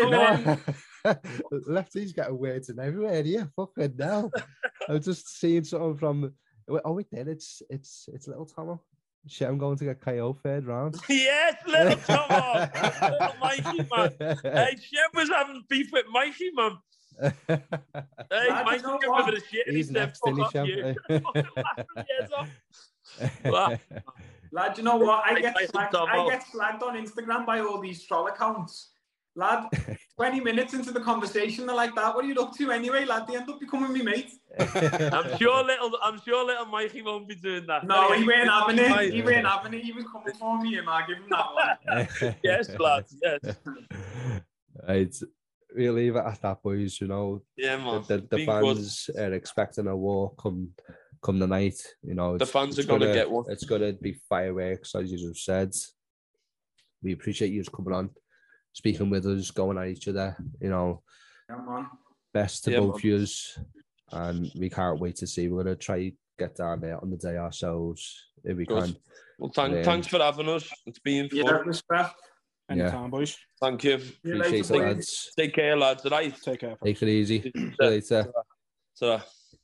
S6: Lefty's got words in everywhere. Yeah, fucking now. I was just seeing something from. Oh wait, then it's it's it's little Tomo. Shit, I'm going to get K O third round.
S5: Yes, little Tomo. Little Mikey, man. Hey, Shem was having beef with Mikey, man. Hey,
S7: I
S5: Mikey
S7: don't
S5: gave
S7: know
S5: him a bit of shit. and He
S6: He's
S5: said,
S6: next,
S5: fuck
S6: isn't he,
S5: off
S6: Shem?
S5: you. Fucking laugh his ears off. Well,
S7: Lad, you know what? I get
S5: I- I
S7: slagged,
S5: don't
S7: I
S5: know.
S7: get slagged on Instagram by all these troll accounts. Lad, twenty minutes into the conversation, they're like, that, what are you up to anyway, lad? They end up becoming me mate.
S5: I'm sure little, I'm sure little Mikey won't be doing that.
S7: No, he weren't having it.
S5: Mate.
S7: He weren't having it. He was coming for me, and I give him that one.
S5: Yes, lads. Yes.
S6: Right, we'll leave it at that, boys. You know,
S5: Yeah, man.
S6: the, the, the
S5: Been good.
S6: fans are expecting a war come come the night. You know,
S5: The
S6: it's-
S5: fans
S6: it's
S5: are gonna get one.
S6: It's gonna be fireworks, as you have said. We appreciate you coming on, speaking with us, going at each other. You know,
S7: Yeah, man.
S6: best to
S5: Yeah,
S6: both
S5: man.
S6: yous, and we can't wait to see. We're gonna try get down there on the day ourselves if we
S5: Good.
S6: can.
S5: Well, thank,
S6: Yeah.
S5: thanks for having us. It's been fun.
S7: Yeah, respect.
S3: Anytime, boys.
S5: Thank you.
S7: See you
S6: Appreciate
S7: later,
S6: it,
S7: boys.
S6: lads.
S5: Take care, lads. Right.
S3: Take care.
S6: Take it easy. See you later.
S5: So.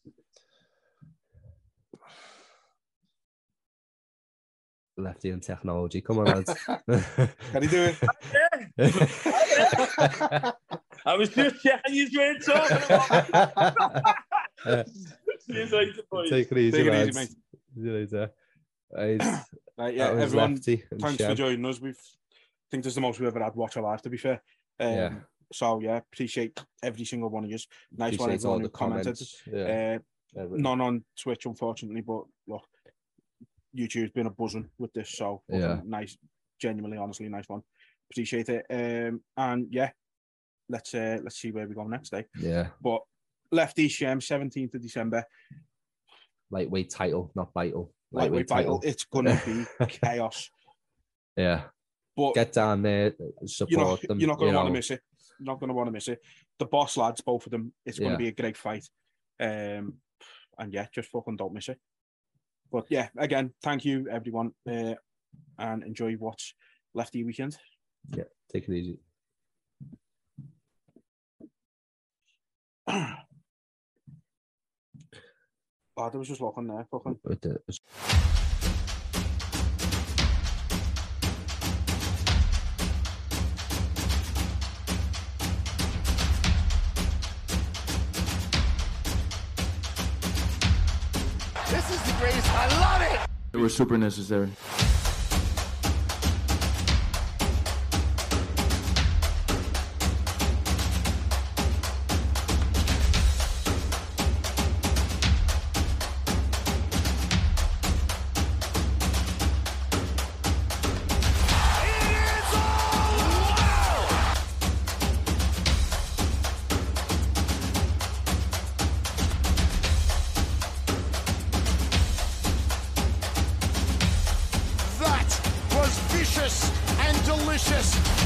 S6: Lefty and technology. Come on, lads.
S3: Can you do it?
S5: I was just checking you weren't talking about. See you later, boys.
S6: Take it easy,
S3: Take it easy,
S6: lads.
S3: mate.
S6: See you later. Right.
S3: Right, yeah,
S6: That was
S3: everyone,
S6: Lefty and
S3: thanks
S6: Shem.
S3: for joining us. We've I think this is the most we've ever had watch alive, to be fair. Um,
S6: Yeah.
S3: So yeah, appreciate every single one of you. Nice one,
S6: Appreciate all
S3: everyone
S6: the
S3: who commented.
S6: comments. Yeah.
S3: Uh,
S6: Everything.
S3: none on Twitch, unfortunately, but look, YouTube's been a buzzing with this, so
S6: Yeah.
S3: fucking nice, genuinely, honestly, nice one. Appreciate it. Um, and yeah, let's uh, let's see where we go next day.
S6: Yeah.
S3: But Lefty Shem, seventeenth of December,
S6: Lightweight title, not vital.
S3: lightweight battle. It's gonna be chaos.
S6: Yeah.
S3: But
S6: Get down there,
S3: you're
S6: support
S3: not,
S6: them.
S3: you're not going to
S6: you
S3: want to
S6: know.
S3: miss it. You're not going to want to miss it. The boss lads, both of them, it's going
S6: Yeah.
S3: to be a great fight. Um, and yeah, just fucking don't miss it. But yeah, again, thank you everyone, uh, and enjoy what's Lefty weekend.
S6: Yeah, take it easy.
S3: Oh, there was just looking there, fucking.
S6: With the-
S2: This is the greatest. I love it.
S4: It was super necessary.
S2: That was vicious and delicious.